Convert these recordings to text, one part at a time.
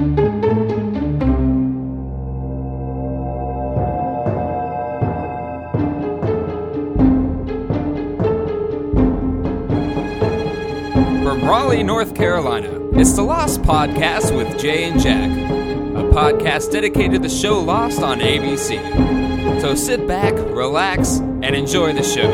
From Raleigh, North Carolina, it's the Lost Podcast with Jay and Jack, a podcast dedicated to the show Lost on ABC. So sit back, relax, and enjoy the show.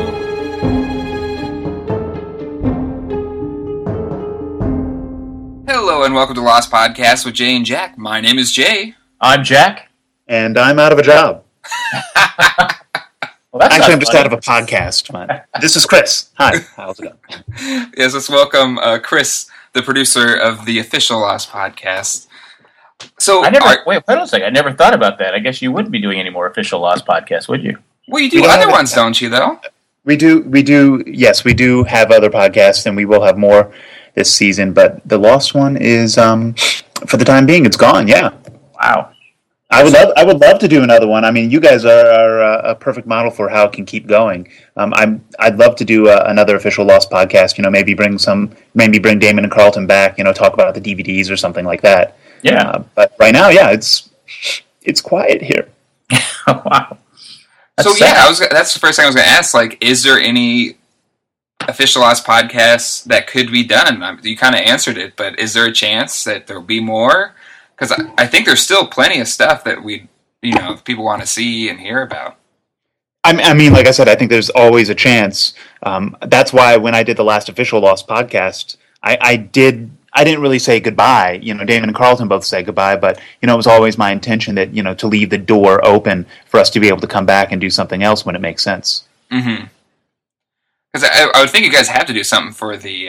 Hello and welcome to Lost Podcast with Jay and Jack. My name is Jay. I'm Jack. And I'm out of a job. Well, Actually, I'm just out of a podcast. But this is Chris. Hi, how's it going? Yes, let's welcome Chris, the producer of the official Lost Podcast. So, wait a second. I never thought about that. I guess you wouldn't be doing any more official Lost podcasts, would you? Well, you do other ones, don't you, though? We do, yes, we do have other podcasts, and we will have more this season, but the Lost one is, for the time being, it's gone, yeah. Wow. I would love to do another one. I mean, you guys are a perfect model for how it can keep going. I'd love to do another official Lost podcast. You know, maybe bring Damon and Carlton back. You know, talk about the DVDs or something like that. Yeah. But right now, yeah, it's quiet here. Wow. That's the first thing I was going to ask. Like, is there any official Lost podcasts that could be done? You kind of answered it, but is there a chance that there'll be more? Because I think there's still plenty of stuff that people want to see and hear about. I mean, like I said, I think there's always a chance. That's why when I did the last official Lost podcast, I didn't really say goodbye. You know, Damon and Carlton both say goodbye, but it was always my intention that to leave the door open for us to be able to come back and do something else when it makes sense. Mm-hmm. Because I would think you guys have to do something for the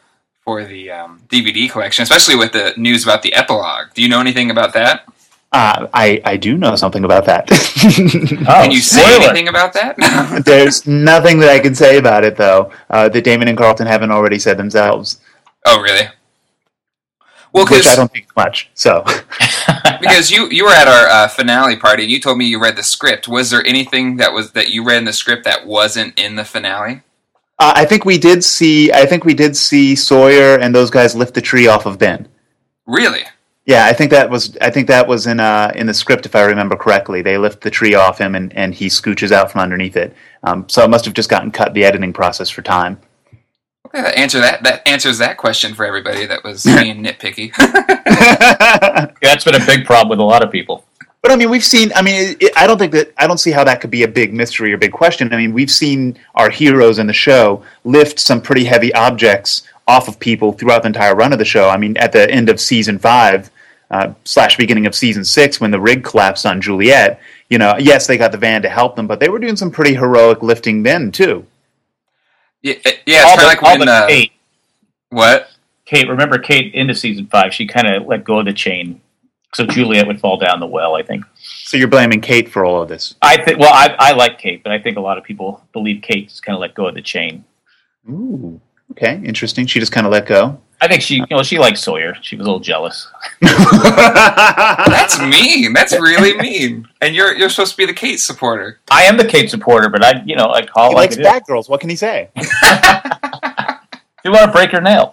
DVD collection, especially with the news about the epilogue. Do you know anything about that? I do know something about that. Can you say anything about that? There's nothing that I can say about it, though, that Damon and Carlton haven't already said themselves. Oh, really? Well, which I don't think much. So, because you were at our finale party and you told me you read the script. Was there anything that you read in the script that wasn't in the finale? I think we did see Sawyer and those guys lift the tree off of Ben. Really? Yeah, I think that was in the script, if I remember correctly. They lift the tree off him and he scooches out from underneath it. So it must have just gotten cut in the editing process for time. Okay, that answers that question for everybody that was being nitpicky. That's been a big problem with a lot of people. But I mean, we've seen. I mean, I don't see how that could be a big mystery or big question. I mean, we've seen our heroes in the show lift some pretty heavy objects off of people throughout the entire run of the show. I mean, at the end of season 5 / beginning of season 6, when the rig collapsed on Juliet, yes, they got the van to help them, but they were doing some pretty heroic lifting then too. Yeah, it's kind of like when Kate. What? Kate, remember Kate into season 5? She kind of let go of the chain. So Juliet would fall down the well, I think. So you're blaming Kate for all of this? I like Kate, but I think a lot of people believe Kate just kind of let go of the chain. Ooh, okay, interesting. She just kind of let go? I think she liked Sawyer. She was a little jealous. That's mean. That's really mean. And you're supposed to be the Kate supporter. I am the Kate supporter, but I call he likes bad girls. What can he say? You want to break her nail?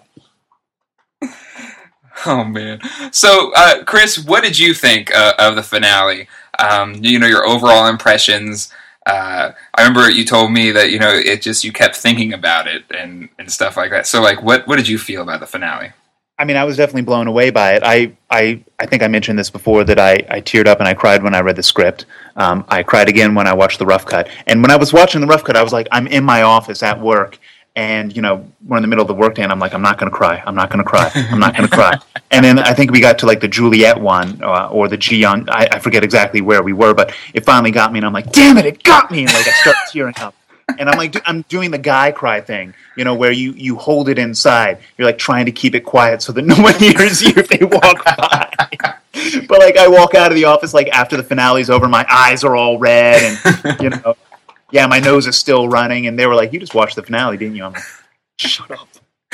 Oh, man. So, Chris, what did you think of the finale? Your overall impressions. I remember you told me that, you kept thinking about it and stuff like that. So, what did you feel about the finale? I mean, I was definitely blown away by it. I think I mentioned this before, that I teared up and I cried when I read the script. I cried again when I watched the rough cut. And when I was watching the rough cut, I was like, I'm in my office at work. And, we're in the middle of the workday, and I'm like, I'm not going to cry. I'm not going to cry. I'm not going to cry. And then I think we got to, the Juliet one, or the Gian. I forget exactly where we were, but it finally got me, and I'm like, damn it got me! And, I start tearing up. And I'm like, I'm doing the guy cry thing, where you hold it inside. You're, trying to keep it quiet so that no one hears you if they walk by. But, I walk out of the office, after the finale's over, my eyes are all red, and, yeah, my nose is still running, and they were like, you just watched the finale, didn't you? I'm like, shut up.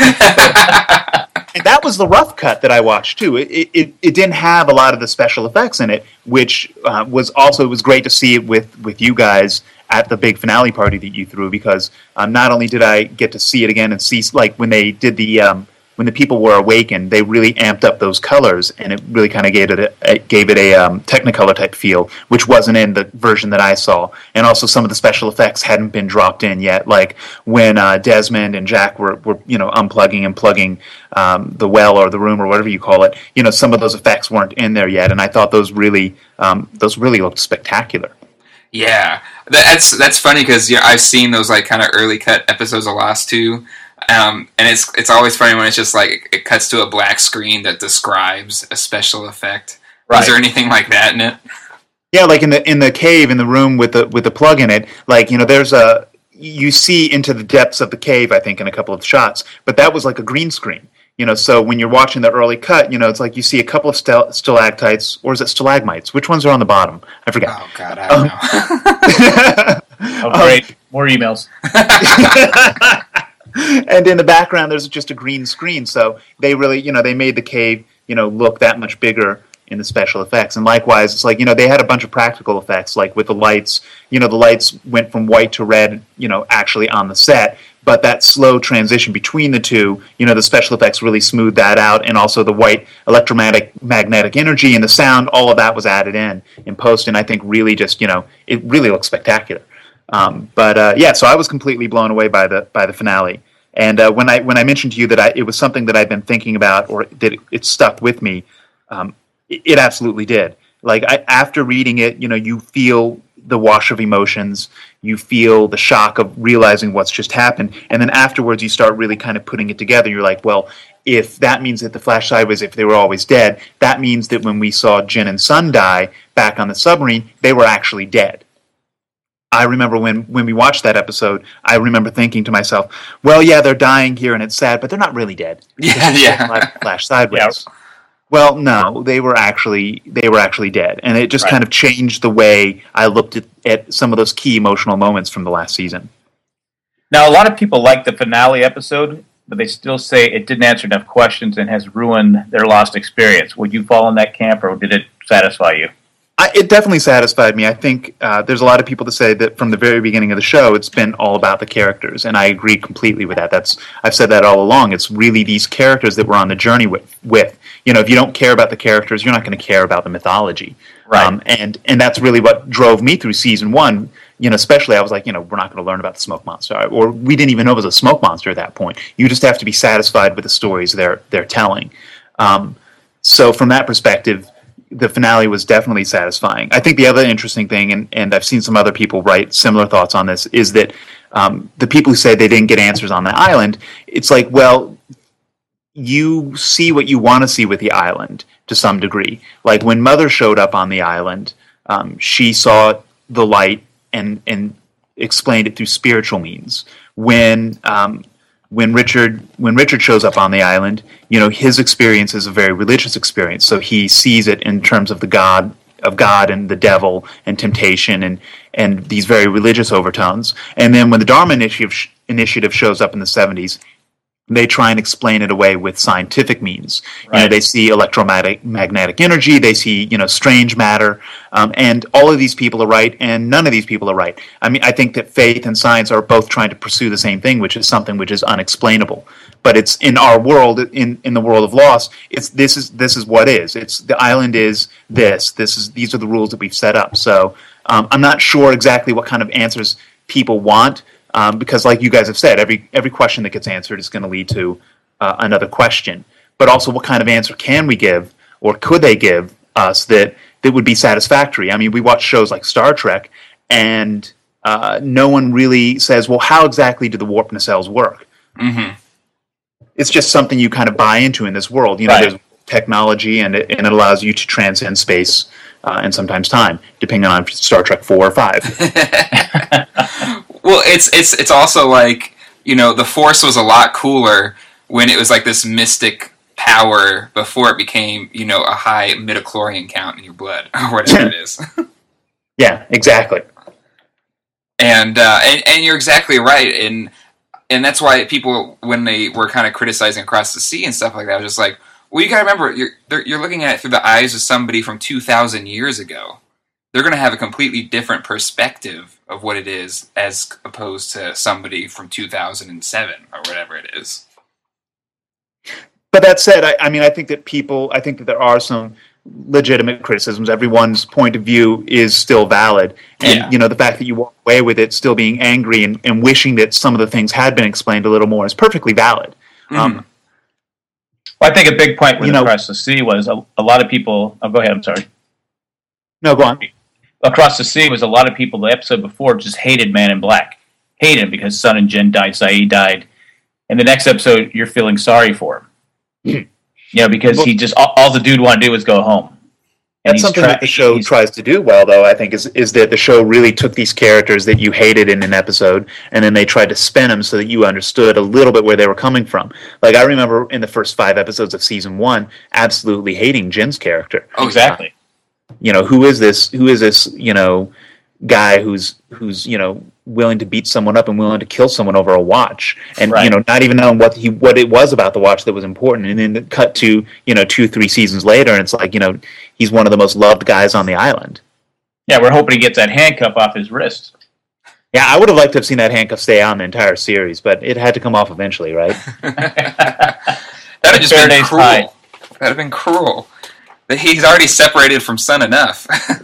And that was the rough cut that I watched, too. It didn't have a lot of the special effects in it, which was great to see it with you guys at the big finale party that you threw, because not only did I get to see it again and see, when they did the when the people were awakened, they really amped up those colors, and it really kind of gave it a Technicolor type feel, which wasn't in the version that I saw. And also, some of the special effects hadn't been dropped in yet, like when Desmond and Jack were unplugging and plugging the well or the room or whatever you call it. Some of those effects weren't in there yet, and I thought those really looked spectacular. Yeah, that's funny because I've seen those like kind of early cut episodes of Lost too. And it's always funny when it's just like it cuts to a black screen that describes a special effect. Right. Is there anything like that in it? Yeah, like in the cave in the room with the plug in it, like you see into the depths of the cave, I think, in a couple of shots, but that was like a green screen. So when you're watching the early cut, it's like you see a couple of stalactites, or is it stalagmites? Which ones are on the bottom? I forget. Oh God, I don't know. Oh great, more emails. And in the background, there's just a green screen. So they really, they made the cave, look that much bigger in the special effects. And likewise, it's like, they had a bunch of practical effects, like with the lights. The lights went from white to red, actually on the set. But that slow transition between the two, the special effects really smoothed that out. And also the white magnetic energy and the sound, all of that was added in post. And I think really just, it really looks spectacular. So I was completely blown away by the finale. And when I mentioned to you that it was something that I'd been thinking about, or that it stuck with me, it absolutely did. Like after reading it, you feel the wash of emotions, you feel the shock of realizing what's just happened, and then afterwards you start really kind of putting it together. You're like, well, if that means that the Flash Sideways, if they were always dead, that means that when we saw Jin and Sun die back on the submarine, they were actually dead. I remember when we watched that episode, I remember thinking to myself, well, yeah, they're dying here and it's sad, but they're not really dead. Yeah. Flash Sideways. Yeah. Well, no, they were actually dead. And it just kind of changed the way I looked at some of those key emotional moments from the last season. Now, a lot of people like the finale episode, but they still say it didn't answer enough questions and has ruined their Lost experience. Would you fall in that camp, or did it satisfy you? It definitely satisfied me. I think there's a lot of people that say that from the very beginning of the show, it's been all about the characters, and I agree completely with that. I've said that all along. It's really these characters that we're on the journey with. If you don't care about the characters, you're not going to care about the mythology. Right. And that's really what drove me through season one. Especially I was like, we're not going to learn about the smoke monster, or we didn't even know it was a smoke monster at that point. You just have to be satisfied with the stories they're telling. So from that perspective, the finale was definitely satisfying. I think the other interesting thing, and I've seen some other people write similar thoughts on this, is that the people who say they didn't get answers on the island, it's like, well, you see what you want to see with the island to some degree. Like when Mother showed up on the island, she saw the light and explained it through spiritual means. When Richard shows up on the island, his experience is a very religious experience. So he sees it in terms of the God and the devil and temptation and these very religious overtones. And then when the Dharma Initiative shows up in the 70s, they try and explain it away with scientific means. Right. They see electromagnetic energy, they see, strange matter, and all of these people are right, and none of these people are right. I mean, I think that faith and science are both trying to pursue the same thing, which is something which is unexplainable. But it's in our world, in the world of Lost, this is what is. It's the island is this. These are the rules that we've set up. So I'm not sure exactly what kind of answers people want. Because, like you guys have said, every question that gets answered is going to lead to another question. But also, what kind of answer can we give, or could they give us that would be satisfactory? I mean, we watch shows like Star Trek, and no one really says, well, how exactly do the warp nacelles work? Mm-hmm. It's just something you kind of buy into in this world. Right. There's technology, and it allows you to transcend space and sometimes time, depending on Star Trek 4 or 5. Well, it's also like, the Force was a lot cooler when it was like this mystic power before it became, a high midichlorian count in your blood, or whatever it is. Yeah, exactly. And you're exactly right, and that's why people, when they were kind of criticizing Across the Sea and stuff like that, I was just like, well, you gotta remember, you're looking at it through the eyes of somebody from 2,000 years ago. They're going to have a completely different perspective of what it is as opposed to somebody from 2007 or whatever it is. But that said, I mean, I think that there are some legitimate criticisms. Everyone's point of view is still valid. And, the fact that you walk away with it still being angry and wishing that some of the things had been explained a little more is perfectly valid. Well, I think a big point with Across the Sea was a lot of people... Oh, go ahead, I'm sorry. No, go on. Across the Sea was a lot of people the episode before just hated Man in Black. Hated him because Sun and Jin died, Saeed died. And the next episode, you're feeling sorry for him. Because he just... All the dude wanted to do was go home. And that's something that the show tries to do well, though, I think, is that the show really took these characters that you hated in an episode, and then they tried to spin them so that you understood a little bit where they were coming from. Like, I remember in the first 5 episodes of Season 1, absolutely hating Jin's character. Oh, exactly. Who is this, guy who's willing to beat someone up and willing to kill someone over a watch, and not even knowing what it was about the watch that was important, and then cut to 2-3 seasons later, and it's like he's one of the most loved guys on the island. Yeah, we're hoping he gets that handcuff off his wrist. Yeah, I would have liked to have seen that handcuff stay on the entire series, but it had to come off eventually, right? That'd have just been cruel. That'd have been cruel. He's already separated from Sun enough.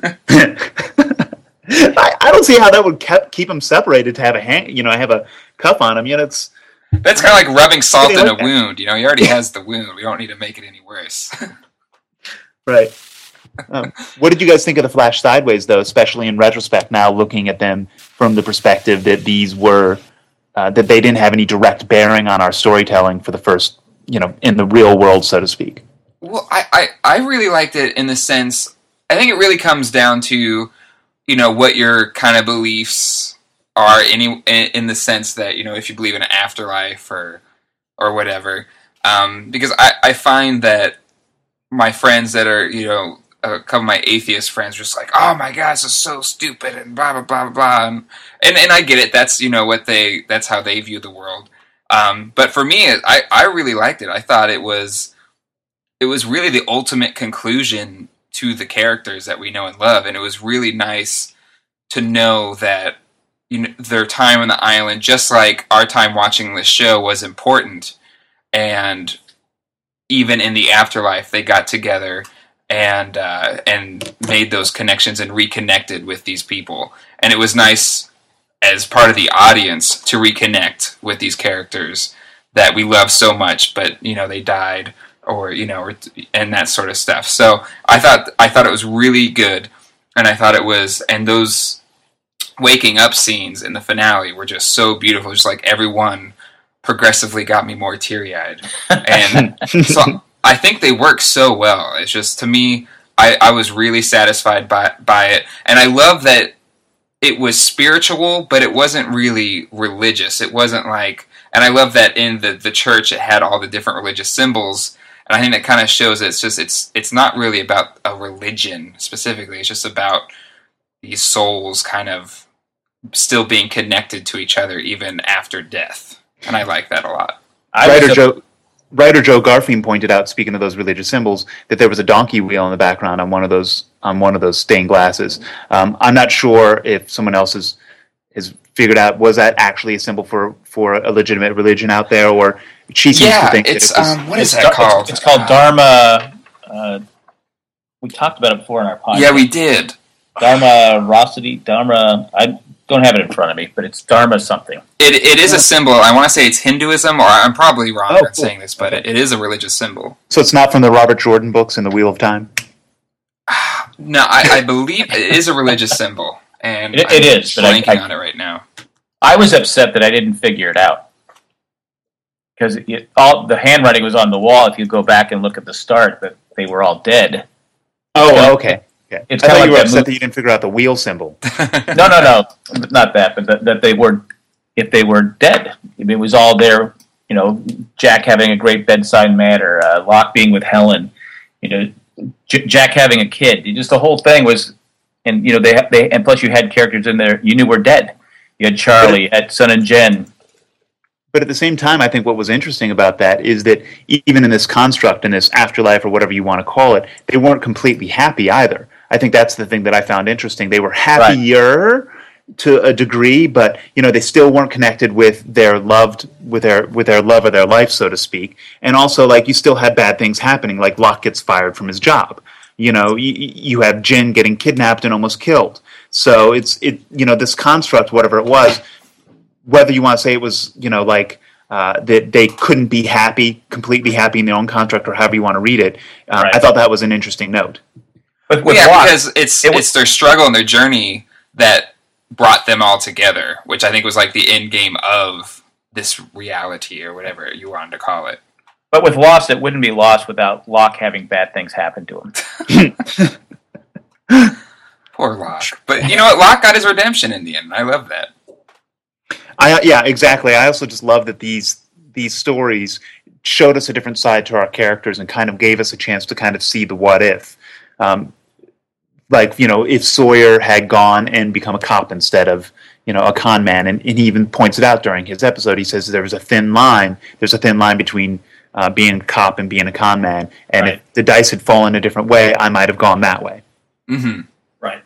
I don't see how that would keep him separated to have have a cuff on him. That's kind of like rubbing salt in a wound. He already has the wound. We don't need to make it any worse. Right. What did you guys think of the Flash Sideways, though, especially in retrospect, now looking at them from the perspective that these were, that they didn't have any direct bearing on our storytelling for the first, in the real world, so to speak? Well, I really liked it in the sense, I think it really comes down to, what your kind of beliefs are in the sense that, if you believe in an afterlife or whatever. Because I find that my friends that are, a couple of my atheist friends are just like, oh my gosh, this is so stupid and blah, blah, blah, blah. And I get it. That's, that's how they view the world. But for me, I really liked it. I thought it was really the ultimate conclusion to the characters that we know and love, and it was really nice to know that their time on the island, just like our time watching this show, was important, and even in the afterlife, they got together and made those connections and reconnected with these people, and it was nice as part of the audience to reconnect with these characters that we love so much, but they died. And that sort of stuff. So I thought it was really good, and I thought it was, and those waking up scenes in the finale were just so beautiful. Just like everyone progressively got me more teary-eyed, and so I think they work so well. It's just, to me, I was really satisfied by it, and I love that it was spiritual, but it wasn't really religious. It wasn't like, and I love that in the church it had all the different religious symbols. And I think that kind of shows that it's not really about a religion specifically. It's just about these souls kind of still being connected to each other even after death. And I like that a lot. Writer Joe Garfield pointed out, speaking of those religious symbols, that there was a donkey wheel in the background on one of those stained glasses. I'm not sure if someone else has figured out, was that actually a symbol for a legitimate religion out there, or she seems to think it's, that it was... what is that called? It's called Dharma... we talked about it before in our podcast. Yeah, we did. Dharma... I don't have it in front of me, but it's Dharma something. It is a symbol. I want to say it's Hinduism, or I'm probably wrong in saying this, but it is a religious symbol. So it's not from the Robert Jordan books and the Wheel of Time? No, I believe it is a religious symbol. And it is, but I'm blanking on it right now. I was upset that I didn't figure it out, because all the handwriting was on the wall. If you go back and look at the start, that they were all dead. Oh, okay. It's I thought like you were upset that you didn't figure out the wheel symbol. No, not that, but that they were, if they were dead, it was all there. Jack having a great bedside manner, Locke being with Helen, Jack having a kid. Just the whole thing was. And they and plus you had characters in there you knew were dead. You had Charlie, you had Sun and Jen. But at the same time, I think what was interesting about that is that even in this construct, in this afterlife or whatever you want to call it, they weren't completely happy either. I think that's the thing that I found interesting. They were happier, to a degree, but they still weren't connected with their love of their life, so to speak. And also, like, you still had bad things happening, like Locke gets fired from his job. You have Jin getting kidnapped and almost killed. So this construct, whatever it was, whether you want to say it was that they couldn't be completely happy in their own contract, or however you want to read it. Right. I thought that was an interesting note. But because it's their struggle and their journey that brought them all together, which I think was like the end game of this reality, or whatever you wanted to call it. But with Lost, it wouldn't be Lost without Locke having bad things happen to him. Poor Locke. But you know what? Locke got his redemption in the end. I love that. Yeah, exactly. I also just love that these stories showed us a different side to our characters and kind of gave us a chance to kind of see the what if. If Sawyer had gone and become a cop instead of, a con man, and he even points it out during his episode. He says there's a thin line between being a cop and being a con man, and if the dice had fallen a different way, I might have gone that way. Mm-hmm. Right.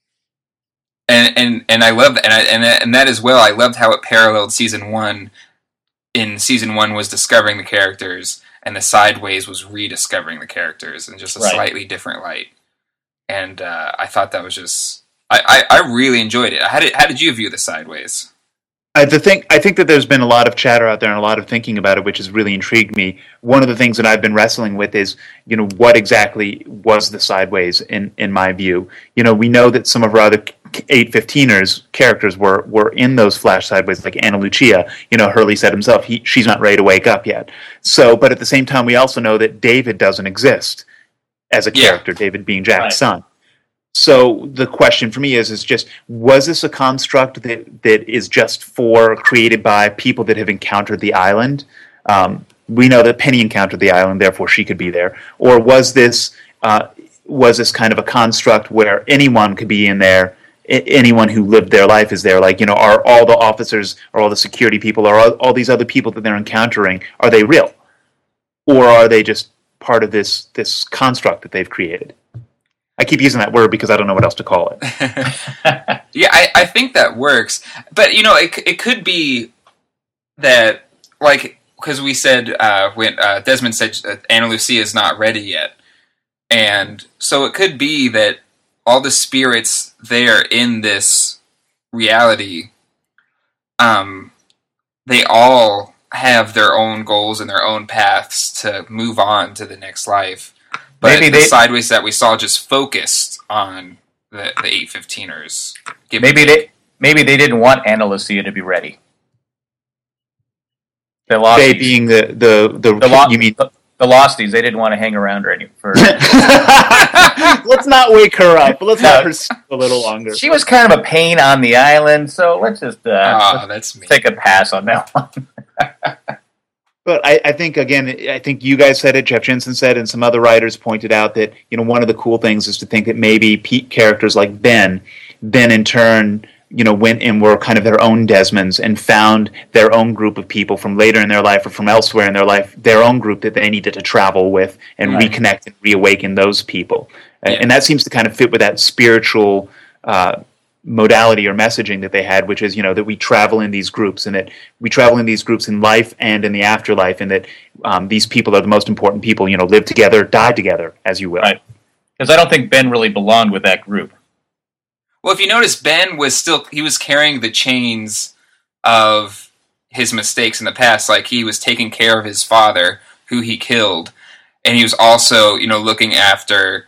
And I love that, and that as well. I loved how it paralleled season one. In season one was discovering the characters, and the Sideways was rediscovering the characters in just a slightly different light. And I thought that was just I really enjoyed it. How did you view the Sideways? I think that there's been a lot of chatter out there and a lot of thinking about it, which has really intrigued me. One of the things that I've been wrestling with is, what exactly was the Sideways in my view? We know that some of our other 815ers characters were in those Flash Sideways, like Ana Lucia. Hurley said himself, she's not ready to wake up yet. So, but at the same time, we also know that David doesn't exist as a character, David being Jack's son. So the question for me is just, was this a construct that is just created by people that have encountered the island? We know that Penny encountered the island, therefore she could be there. Or was this kind of a construct where anyone could be in there, anyone who lived their life is there? Like, are all the officers, or all the security people, or all these other people that they're encountering, are they real? Or are they just part of this construct that they've created? I keep using that word because I don't know what else to call it. Yeah, I think that works. But, it could be that, like, because we said, when Desmond said Ana Lucia is not ready yet. And so it could be that all the spirits there in this reality, they all have their own goals and their own paths to move on to the next life. But the Sideways that we saw just focused on the 815ers. Maybe they didn't want Ana Lucia to be ready. They being the Losties. They didn't want to hang around her any further. Let's not wake her up. Let's have her sleep a little longer. She was kind of a pain on the island, so let's just take a pass on that one. But I think you guys said it, Jeff Jensen said, and some other writers pointed out that, one of the cool things is to think that maybe characters like Ben in turn, went and were kind of their own Desmonds and found their own group of people from later in their life or from elsewhere in their life, their own group that they needed to travel with and reconnect and reawaken those people. Yeah. And that seems to kind of fit with that spiritual modality or messaging that they had, which is, that we travel in these groups, and that we travel in these groups in life and in the afterlife, and that these people are the most important people, live together, die together, as you will. Right. Because I don't think Ben really belonged with that group. Well, if you notice, Ben was carrying the chains of his mistakes in the past. Like, he was taking care of his father, who he killed, and he was also, looking after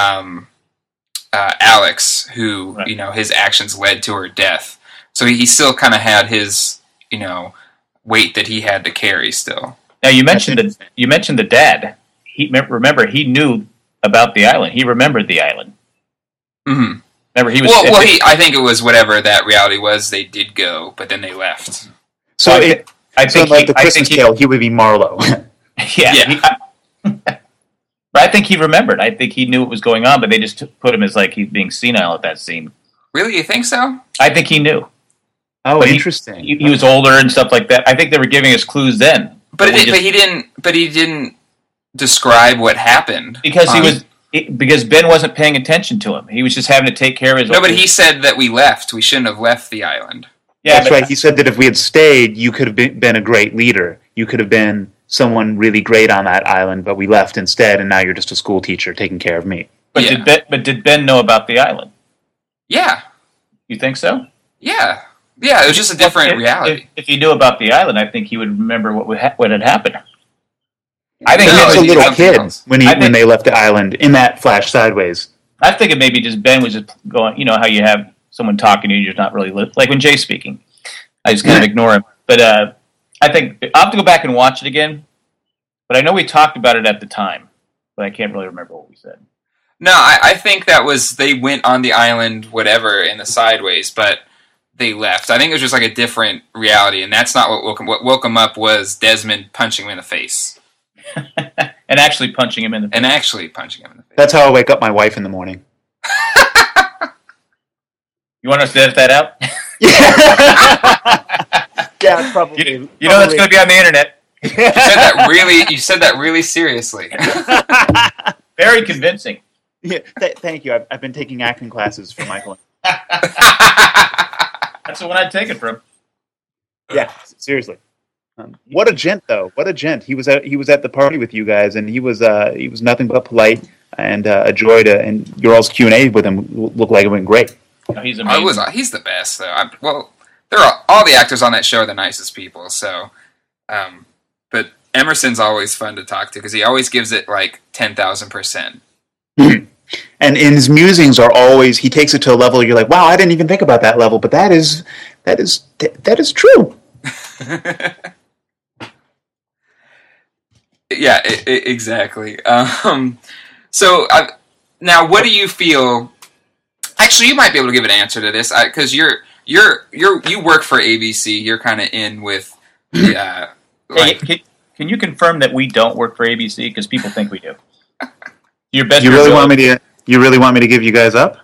Alex, who, his actions led to her death. So he still kind of had his, weight that he had to carry still. Now, you mentioned the dad. Remember, he knew about the island. He remembered the island. Mm-hmm. Remember, he was. I think it was whatever that reality was. They did go, but then they left. So I think the Christmas tale, he would be Marlowe. Yeah. But I think he remembered. I think he knew what was going on, but they just put him as like he's being senile at that scene. Really, you think so? I think he knew. Oh, but interesting. He was older and stuff like that. I think they were giving us clues then. But he didn't describe what happened because because Ben wasn't paying attention to him. He was just having to take care of his. No, but he said that we left. We shouldn't have left the island. Yeah, that's right. He said that if we had stayed, you could have been a great leader. You could have been someone really great on that island, but we left instead, and now you're just a school teacher taking care of me. But did Ben know about the island? Yeah. You think so? Yeah. Yeah, it was just a different reality. If he knew about the island, I think he would remember what had happened. I think he was a little kid when they left the island in that flash sideways. I think it maybe just Ben was just going, you know how you have someone talking to you, you're not really like when Jay's speaking. I just kind of ignore him. But I think I'll have to go back and watch it again. But I know we talked about it at the time, but I can't really remember what we said. No, I think that was they went on the island, whatever, in the sideways, but they left. I think it was just like a different reality, and that's not what woke him up was Desmond punching him in the face. And actually punching him in the face. That's how I wake up my wife in the morning. You want us to edit that out? Yeah, probably. You know that's going to be on the internet. You said that really seriously. Very convincing. Yeah, thank you. I've been taking acting classes for Michael. That's the one I'd take it from. Yeah, seriously. What a gent, though. What a gent. He was at the party with you guys, and he was nothing but polite and a joy to. And your all's Q&A with him looked like it went great. No, he's amazing. He's the best, though. All the actors on that show are the nicest people. So, but Emerson's always fun to talk to because he always gives it like 10,000%. And in his musings are always he takes it to a level you're like, wow, I didn't even think about that level, but that is true. Yeah, exactly. So now, what do you feel? Actually, you might be able to give an answer to this because you work for ABC. You're kind of in with the. Can you confirm that we don't work for ABC? Because people think we do. You really want me to give you guys up?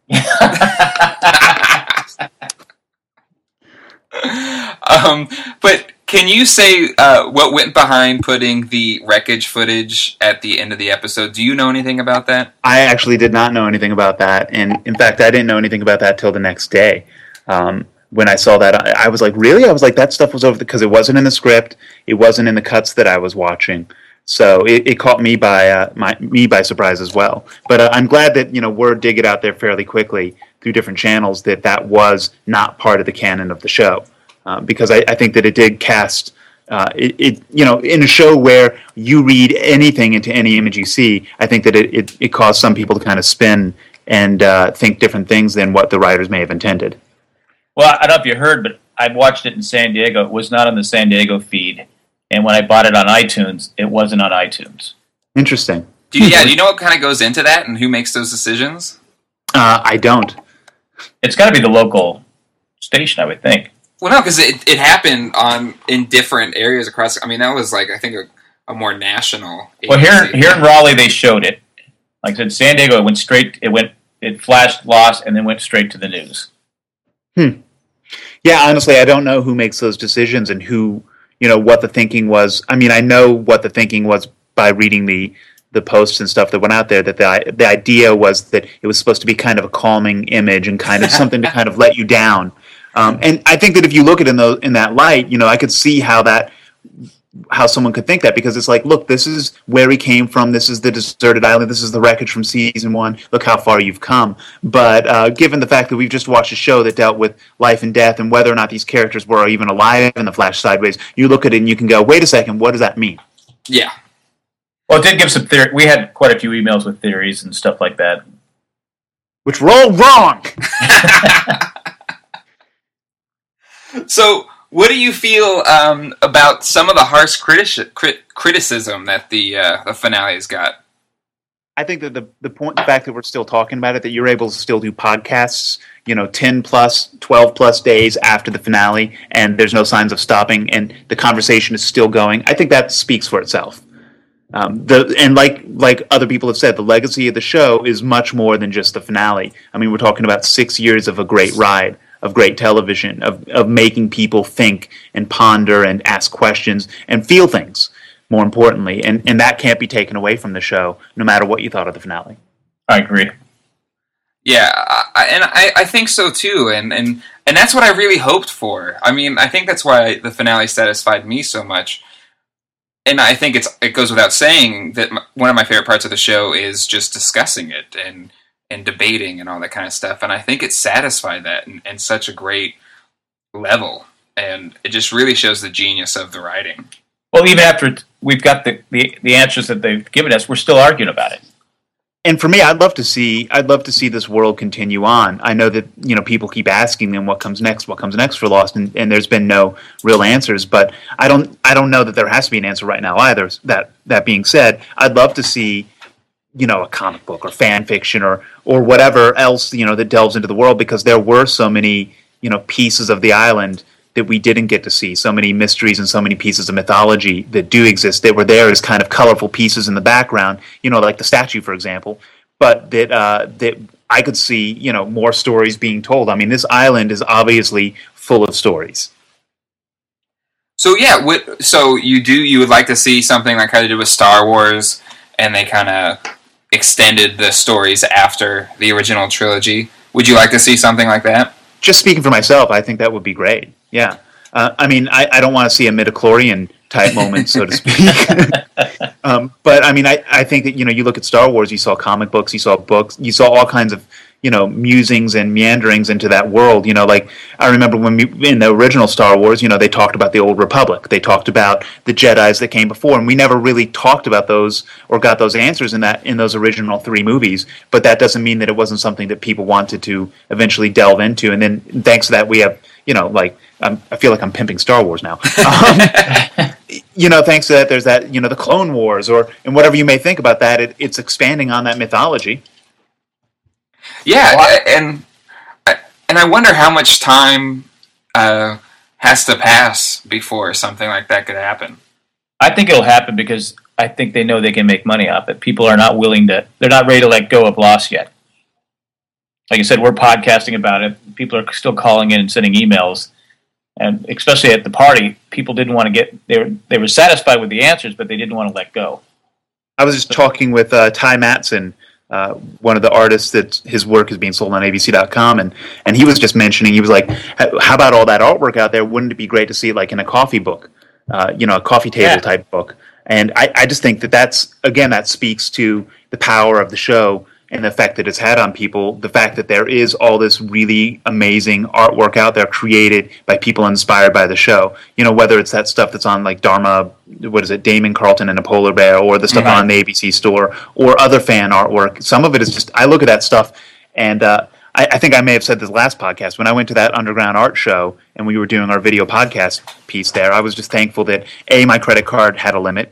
But can you say what went behind putting the wreckage footage at the end of the episode? Do you know anything about that? I actually did not know anything about that, and in fact, I didn't know anything about that till the next day. When I saw that, I was like, really? I was like, that stuff was over because it wasn't in the script. It wasn't in the cuts that I was watching. So it caught me by surprise as well. But I'm glad that word did get out there fairly quickly through different channels that was not part of the canon of the show, because I think that it did cast in a show where you read anything into any image you see. I think that it caused some people to kind of spin and think different things than what the writers may have intended. Well, I don't know if you heard, but I watched it in San Diego. It was not on the San Diego feed. And when I bought it on iTunes, it wasn't on iTunes. Interesting. Do you know what kind of goes into that and who makes those decisions? I don't. It's got to be the local station, I would think. Well, no, because it happened in different areas across. I mean, that was like I think a more national. Well, here in Raleigh, they showed it. Like I said, San Diego, it went straight. It flashed lost and then went straight to the news. Yeah, honestly, I don't know who makes those decisions and who. What the thinking was. I mean, I know what the thinking was by reading the posts and stuff that went out there, that the idea was that it was supposed to be kind of a calming image and kind of something to kind of let you down. And I think that if you look at it in that light, I could see how someone could think that, because it's like, look, this is where he came from. This is the deserted island. This is the wreckage from season 1. Look how far you've come. But given the fact that we've just watched a show that dealt with life and death and whether or not these characters were even alive in the Flash sideways, you look at it and you can go, wait a second, what does that mean? Yeah. Well, it did give some theory. We had quite a few emails with theories and stuff like that. Which were all wrong! So, what do you feel about some of the harsh criticism that the finale has got? I think that the fact that we're still talking about it, that you're able to still do podcasts, 10 plus, 12 plus days after the finale, and there's no signs of stopping, and the conversation is still going, I think that speaks for itself. And like other people have said, the legacy of the show is much more than just the finale. I mean, we're talking about 6 years of a great ride, of great television, of making people think and ponder and ask questions and feel things more importantly, and that can't be taken away from the show, no matter what you thought of the finale. I agree. Yeah, I think so too, and that's what I really hoped for. I mean, I think that's why the finale satisfied me so much. And I think it goes without saying that one of my favorite parts of the show is just discussing it and debating and all that kind of stuff. And I think it satisfied that in such a great level. And it just really shows the genius of the writing. Well, even after we've got the answers that they've given us, we're still arguing about it. And for me, I'd love to see this world continue on. I know that people keep asking them what comes next for Lost, and there's been no real answers. But I don't know that there has to be an answer right now either. That being said, I'd love to see a comic book or fan fiction or whatever else that delves into the world, because there were so many pieces of the island that we didn't get to see, so many mysteries and so many pieces of mythology that do exist that were there as kind of colorful pieces in the background, like the statue, for example, but that I could see, more stories being told. I mean, this island is obviously full of stories. So yeah, so you would like to see something like how they did with Star Wars, and they kind of extended the stories after the original trilogy. Would you like to see something like that? Just speaking for myself, I think that would be great. Yeah. I mean, I don't want to see a midichlorian type moment, so to speak. But I mean, I think that, you look at Star Wars, you saw comic books, you saw books, you saw all kinds of, musings and meanderings into that world. Like I remember when in the original Star Wars, they talked about the Old Republic. They talked about the Jedis that came before, and we never really talked about those or got those answers in those original 3 movies. But that doesn't mean that it wasn't something that people wanted to eventually delve into. And then thanks to that, we have, I feel like I'm pimping Star Wars now. Thanks to that, there's that, the Clone Wars, and whatever you may think about that, it's expanding on that mythology. Yeah, and I wonder how much time has to pass before something like that could happen. I think it'll happen because I think they know they can make money off it. People are not they're not ready to let go of Lost yet. Like I said, we're podcasting about it. People are still calling in and sending emails. And especially at the party, people didn't want to they were satisfied with the answers, but they didn't want to let go. I was just talking with Ty Matson, one of the artists that his work is being sold on ABC.com, and he was just mentioning, he was like, how about all that artwork out there? Wouldn't it be great to see it like in a coffee book, a coffee table type book? And I just think that speaks to the power of the show and the effect that it's had on people, the fact that there is all this really amazing artwork out there created by people inspired by the show. Whether it's that stuff that's on like Dharma, Damon Carlton and a polar bear, or the stuff on the ABC store, or other fan artwork. Some of it is just, I look at that stuff, and I think I may have said this last podcast, when I went to that underground art show and we were doing our video podcast piece there, I was just thankful that A, my credit card had a limit,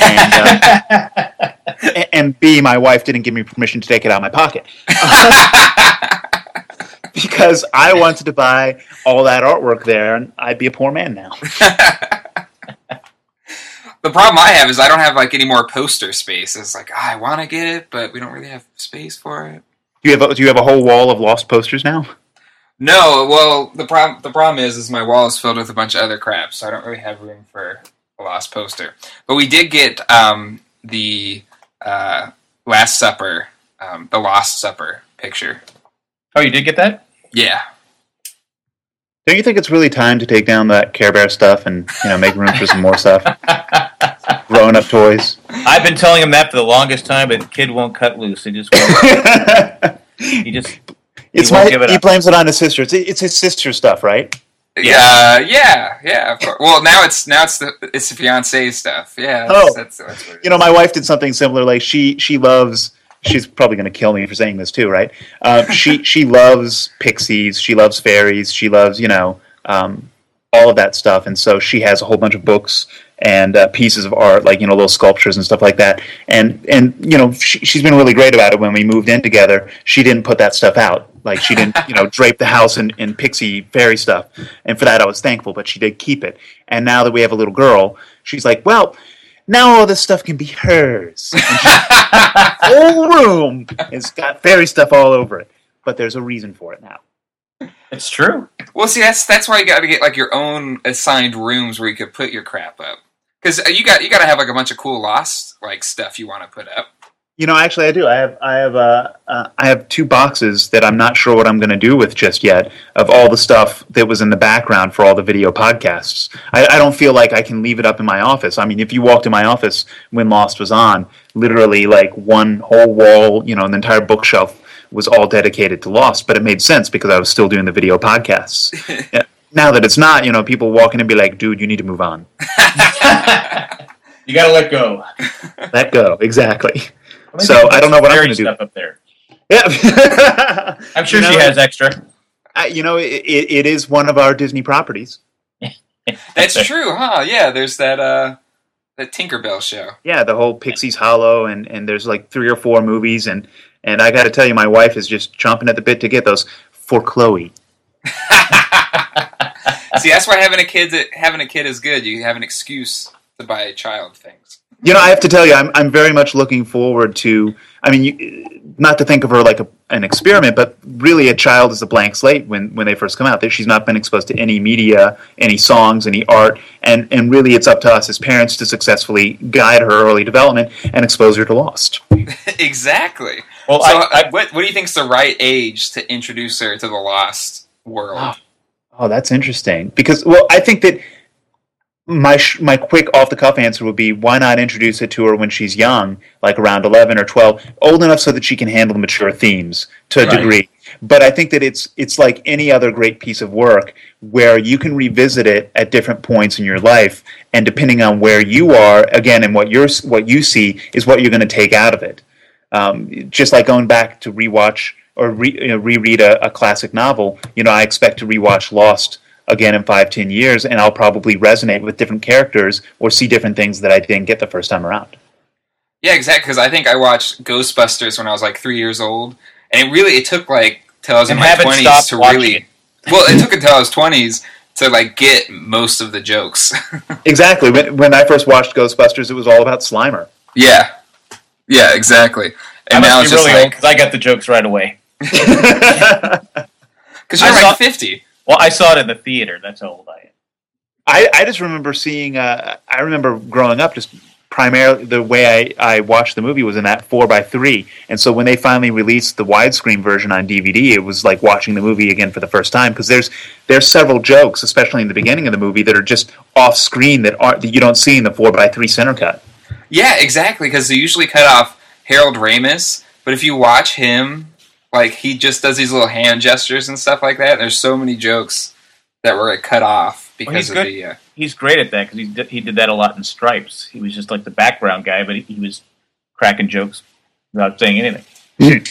and B, my wife didn't give me permission to take it out of my pocket. Because I wanted to buy all that artwork there, and I'd be a poor man now. The problem I have is I don't have like any more poster space. It's like, I want to get it, but we don't really have space for it. Do you have a whole wall of Lost posters now? No, well, the problem is my wall is filled with a bunch of other crap, so I don't really have room for a Lost poster. But we did get the Last Supper, the Lost Supper picture. Oh, you did get that? Yeah. Don't you think it's really time to take down that Care Bear stuff and make room for some more stuff? Growing up toys. I've been telling him that for the longest time, but the kid won't cut loose. He just won't. He blames it on his sister. It's his sister's stuff, right? Yeah. Of course. Well, now it's the fiancé stuff. Yeah. That's what it is. My wife did something similar. Like she loves. She's probably going to kill me for saying this too, right? She loves pixies. She loves fairies. She loves all of that stuff, and so she has a whole bunch of books and pieces of art, like little sculptures and stuff like that. And she's been really great about it. When we moved in together, she didn't put that stuff out. Like she didn't drape the house in pixie fairy stuff. And for that, I was thankful. But she did keep it. And now that we have a little girl, she's like, well, now all this stuff can be hers. And whole room has got fairy stuff all over it. But there's a reason for it now. It's true. Well, see, that's why you got to get like your own assigned rooms where you could put your crap up. Because you got to have like a bunch of cool Lost like stuff you want to put up. Actually, I do. I have 2 boxes that I'm not sure what I'm going to do with just yet, of all the stuff that was in the background for all the video podcasts. I don't feel like I can leave it up in my office. I mean, if you walked in my office when Lost was on, literally like one whole wall, an entire bookshelf was all dedicated to Lost, but it made sense because I was still doing the video podcasts. Now that it's not, people walk in and be like, dude, you need to move on. You got to let go. Let go, exactly. So I don't know what I'm going to do. Up there. Yeah, I'm sure she has extra. It is one of our Disney properties. That's true, huh? Yeah, there's that Tinkerbell show. Yeah, the whole Pixie's Hollow, and there's like 3 or 4 movies, and I got to tell you, my wife is just chomping at the bit to get those for Chloe. See, that's why having a kid is good. You have an excuse to buy a child things. I have to tell you, I'm very much looking forward to. I mean, not to think of her like an experiment, but really, a child is a blank slate when they first come out. She's not been exposed to any media, any songs, any art, and really, it's up to us as parents to successfully guide her early development and expose her to Lost. Exactly. Well, so, what do you think is the right age to introduce her to the Lost world? Oh, that's interesting. Because, I think that my quick off-the-cuff answer would be, why not introduce it to her when she's young, like around 11 or 12, old enough so that she can handle mature themes to a degree. But I think that it's like any other great piece of work where you can revisit it at different points in your life, and depending on where you are, again, and what you see is what you're going to take out of it. Just like going back to rewatch or reread a classic novel, I expect to rewatch Lost again in 5-10 years, and I'll probably resonate with different characters or see different things that I didn't get the first time around. Yeah, exactly, because I think I watched Ghostbusters when I was like 3 years old, and it took like till I was in my 20s to really... Well, it took until I was 20s to like get most of the jokes. Exactly. When I first watched Ghostbusters, it was all about Slimer. Yeah, exactly. And now it's just really old, because I got the jokes right away. Because you're like 50. Well, I saw it in the theater. That's how old I am. I just remember seeing. I remember growing up, just primarily the way I watched the movie was in that 4:3, and so when they finally released the widescreen version on DVD, it was like watching the movie again for the first time, because there's several jokes, especially in the beginning of the movie, that are just off screen that you don't see in the 4:3 center cut. Yeah, exactly, because they usually cut off Harold Ramis, but if you watch him, like, he just does these little hand gestures and stuff like that. There's so many jokes that were cut off because of the... He's great at that, because he did that a lot in Stripes. He was just like the background guy, but he was cracking jokes without saying anything.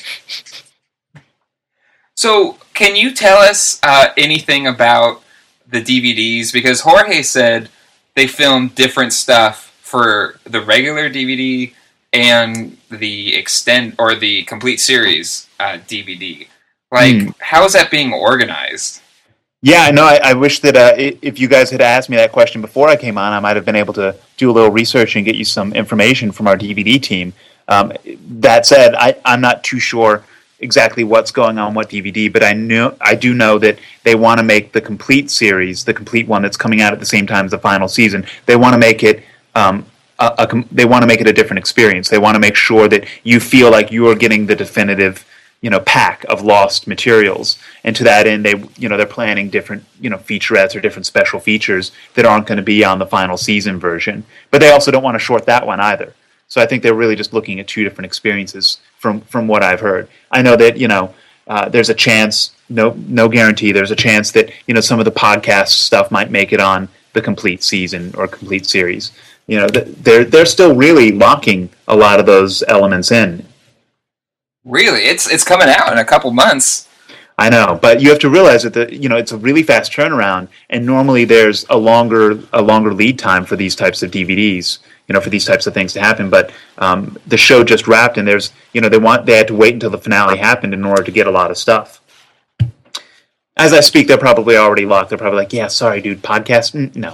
So, can you tell us anything about the DVDs? Because Jorge said they filmed different stuff for the regular DVD and the the complete series DVD. Like, how is that being organized? Yeah, no, I wish that if you guys had asked me that question before I came on, I might have been able to do a little research and get you some information from our DVD team. That said, I'm not too sure exactly what's going on what DVD, but I do know that they want to make the complete series, the complete one that's coming out at the same time as the final season. They want to make it they want to make it a different experience. They want to make sure that you feel like you are getting the definitive, pack of Lost materials. And to that end, they're planning different, featurettes or different special features that aren't going to be on the final season version. But they also don't want to short that one either. So I think they're really just looking at 2 different experiences from what I've heard. I know that, there's a chance, no guarantee, there's a chance that, some of the podcast stuff might make it on the complete season or complete series. They're still really locking a lot of those elements in. Really? It's coming out in a couple months. I know, but you have to realize that it's a really fast turnaround, and normally there's a longer lead time for these types of DVDs, for these types of things to happen. But the show just wrapped, and there's they had to wait until the finale happened in order to get a lot of stuff. As I speak, they're probably already locked. They're probably like, "Yeah, sorry, dude, podcast, no."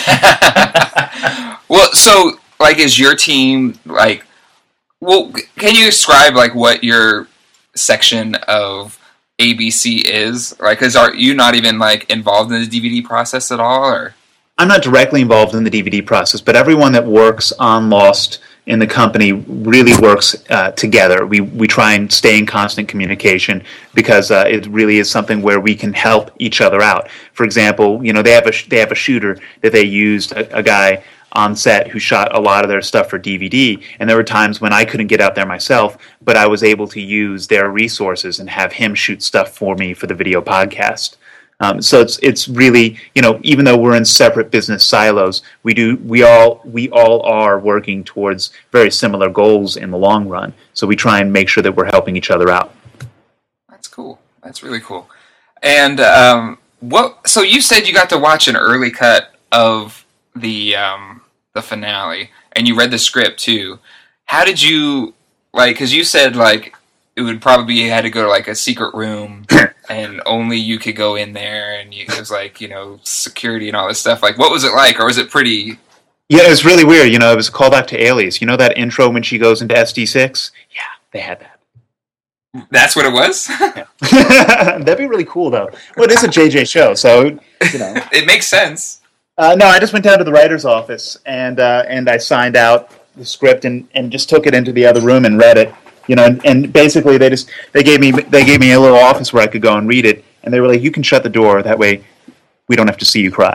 Well, so like, is your team like? Well, can you describe like what your section of ABC is? Like, are you not even like involved in the DVD process at all, or? I'm not directly involved in the DVD process, but everyone that works on Lost in the company really works together. We try and stay in constant communication because it really is something where we can help each other out. For example, they have a shooter that they used, a guy on set who shot a lot of their stuff for DVD, and there were times when I couldn't get out there myself, but I was able to use their resources and have him shoot stuff for me for the video podcast. So it's really, even though we're in separate business silos, we all are working towards very similar goals in the long run. So we try and make sure that we're helping each other out. That's cool. That's really cool. And so you said you got to watch an early cut of the finale, and you read the script too. How did you because you said it would probably you had to go to a secret room and only you could go in there, and it was security and all this stuff. What was it like, or was it pretty? Yeah, it was really weird. It was a callback to Alias. That intro when she goes into SD6? Yeah, they had that. That's what it was? Yeah. That'd be really cool, though. Well, it is a JJ show, so, It makes sense. No, I just went down to the writer's office, and I signed out the script and just took it into the other room and read it. And basically they gave me a little office where I could go and read it, and they were like, "You can shut the door. That way, we don't have to see you cry."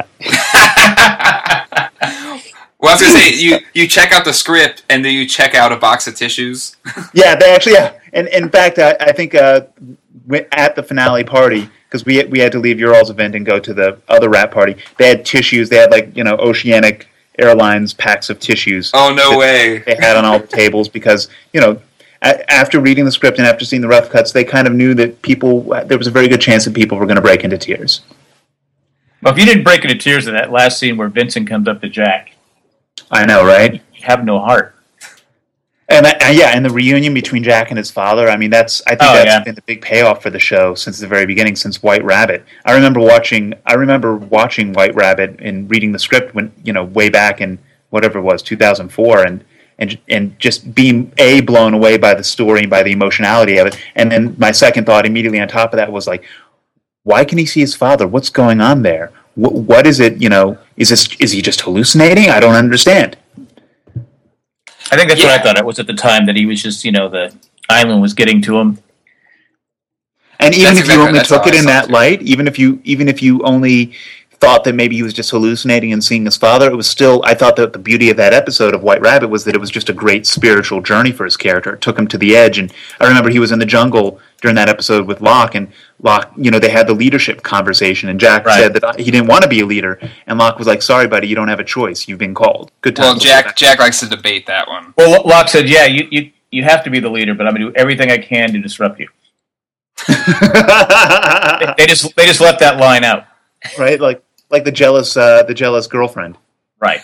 Well, I was gonna say you check out the script and then you check out a box of tissues. Yeah, they actually. Yeah, and in fact, I think at the finale party, because we had to leave Ural's event and go to the other rap party. They had tissues. They had Oceanic Airlines packs of tissues. Oh, no way! They had on all the tables because after reading the script and after seeing the rough cuts, they kind of knew that there was a very good chance that people were going to break into tears. Well, if you didn't break into tears in that last scene where Vincent comes up to Jack, I know, right? You have no heart. And and the reunion between Jack and his father. I mean, that's been the big payoff for the show since the very beginning, since White Rabbit. I remember watching White Rabbit and reading the script when way back in whatever it was 2004, and just being blown away by the story and by the emotionality of it. And then my second thought immediately on top of that was why can he see his father? What's going on there? What is it? Is he just hallucinating? I don't understand. I think that's what I thought it was at the time, that he was just, the island was getting to him. And even if you only took it in that light, even if you only thought that maybe he was just hallucinating and seeing his father, it was still, I thought that the beauty of that episode of White Rabbit was that it was just a great spiritual journey for his character. It took him to the edge, and I remember he was in the jungle during that episode with Locke, and Locke, they had the leadership conversation, and Jack said that he didn't want to be a leader, and Locke was like, "Sorry, buddy, you don't have a choice. You've been called." Good times. Well, Jack likes to debate that one. Well, Locke said, "Yeah, you have to be the leader, but I'm going to do everything I can to disrupt you." they just left that line out, right? Like the jealous girlfriend, right?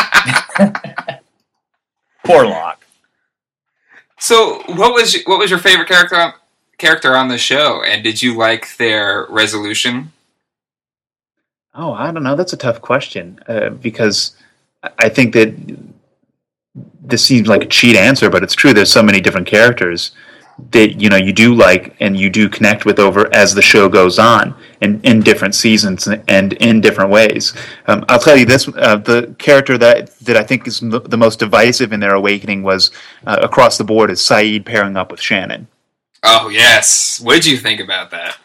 Poor Locke. So, what was your favorite character on the show, and did you like their resolution? Oh, I don't know. That's a tough question because I think that this seems like a cheat answer, but it's true. There's so many different characters that you do like and you do connect with over as the show goes on in different seasons and in different ways. I'll tell you this: the character that I think is the most divisive in their awakening was across the board is Sayid pairing up with Shannon. Oh yes, what did you think about that?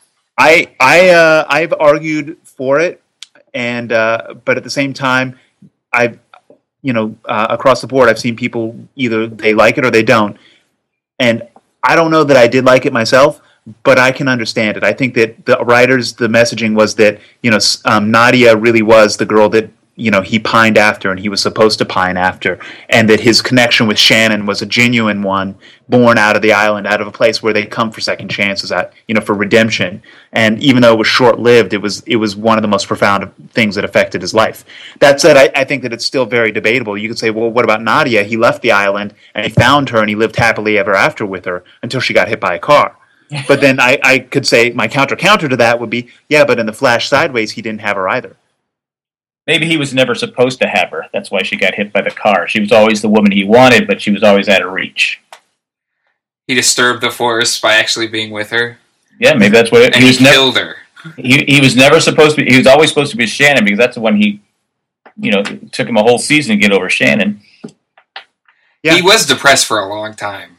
I've argued for it, and but at the same time, I've across the board I've seen people either they like it or they don't, and I don't know that I did like it myself, but I can understand it. I think that the messaging was that Nadia really was the girl that he pined after and he was supposed to pine after, and that his connection with Shannon was a genuine one, born out of the island, out of a place where they come for second chances for redemption. And even though it was short-lived, it was one of the most profound things that affected his life. That said, I think that it's still very debatable. You could say, well, what about Nadia? He left the island and he found her and he lived happily ever after with her until she got hit by a car. But then I could say my counter to that would be, yeah, but in the Flash Sideways, he didn't have her either. Maybe he was never supposed to have her. That's why she got hit by the car. She was always the woman he wanted, but she was always out of reach. He disturbed the force by actually being with her. Yeah, maybe that's what it and he killed her. He was never supposed to be. He was always supposed to be Shannon because that's the one he it took him a whole season to get over Shannon. Yeah. He was depressed for a long time.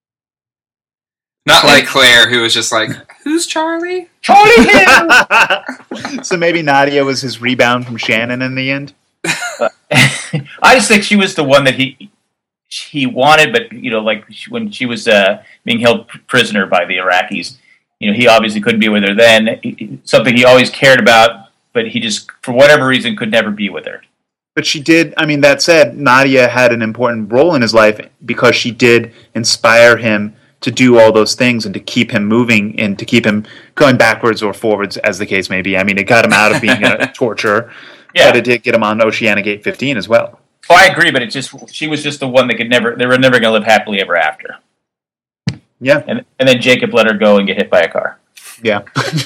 Not like Claire, who was just like, who's Charlie? Charlie Hill! So maybe Nadia was his rebound from Shannon in the end? I just think she was the one that he wanted, but, like when she was being held prisoner by the Iraqis, he obviously couldn't be with her then. Something he always cared about, but he just, for whatever reason, could never be with her. But she did, that said, Nadia had an important role in his life because she did inspire him to do all those things and to keep him moving and to keep him going backwards or forwards, as the case may be. It got him out of being a torturer, but it did get him on Oceanic 815 as well. Oh, I agree, but she was just the one that they were never going to live happily ever after. Yeah. And then Jacob let her go and get hit by a car. Yeah.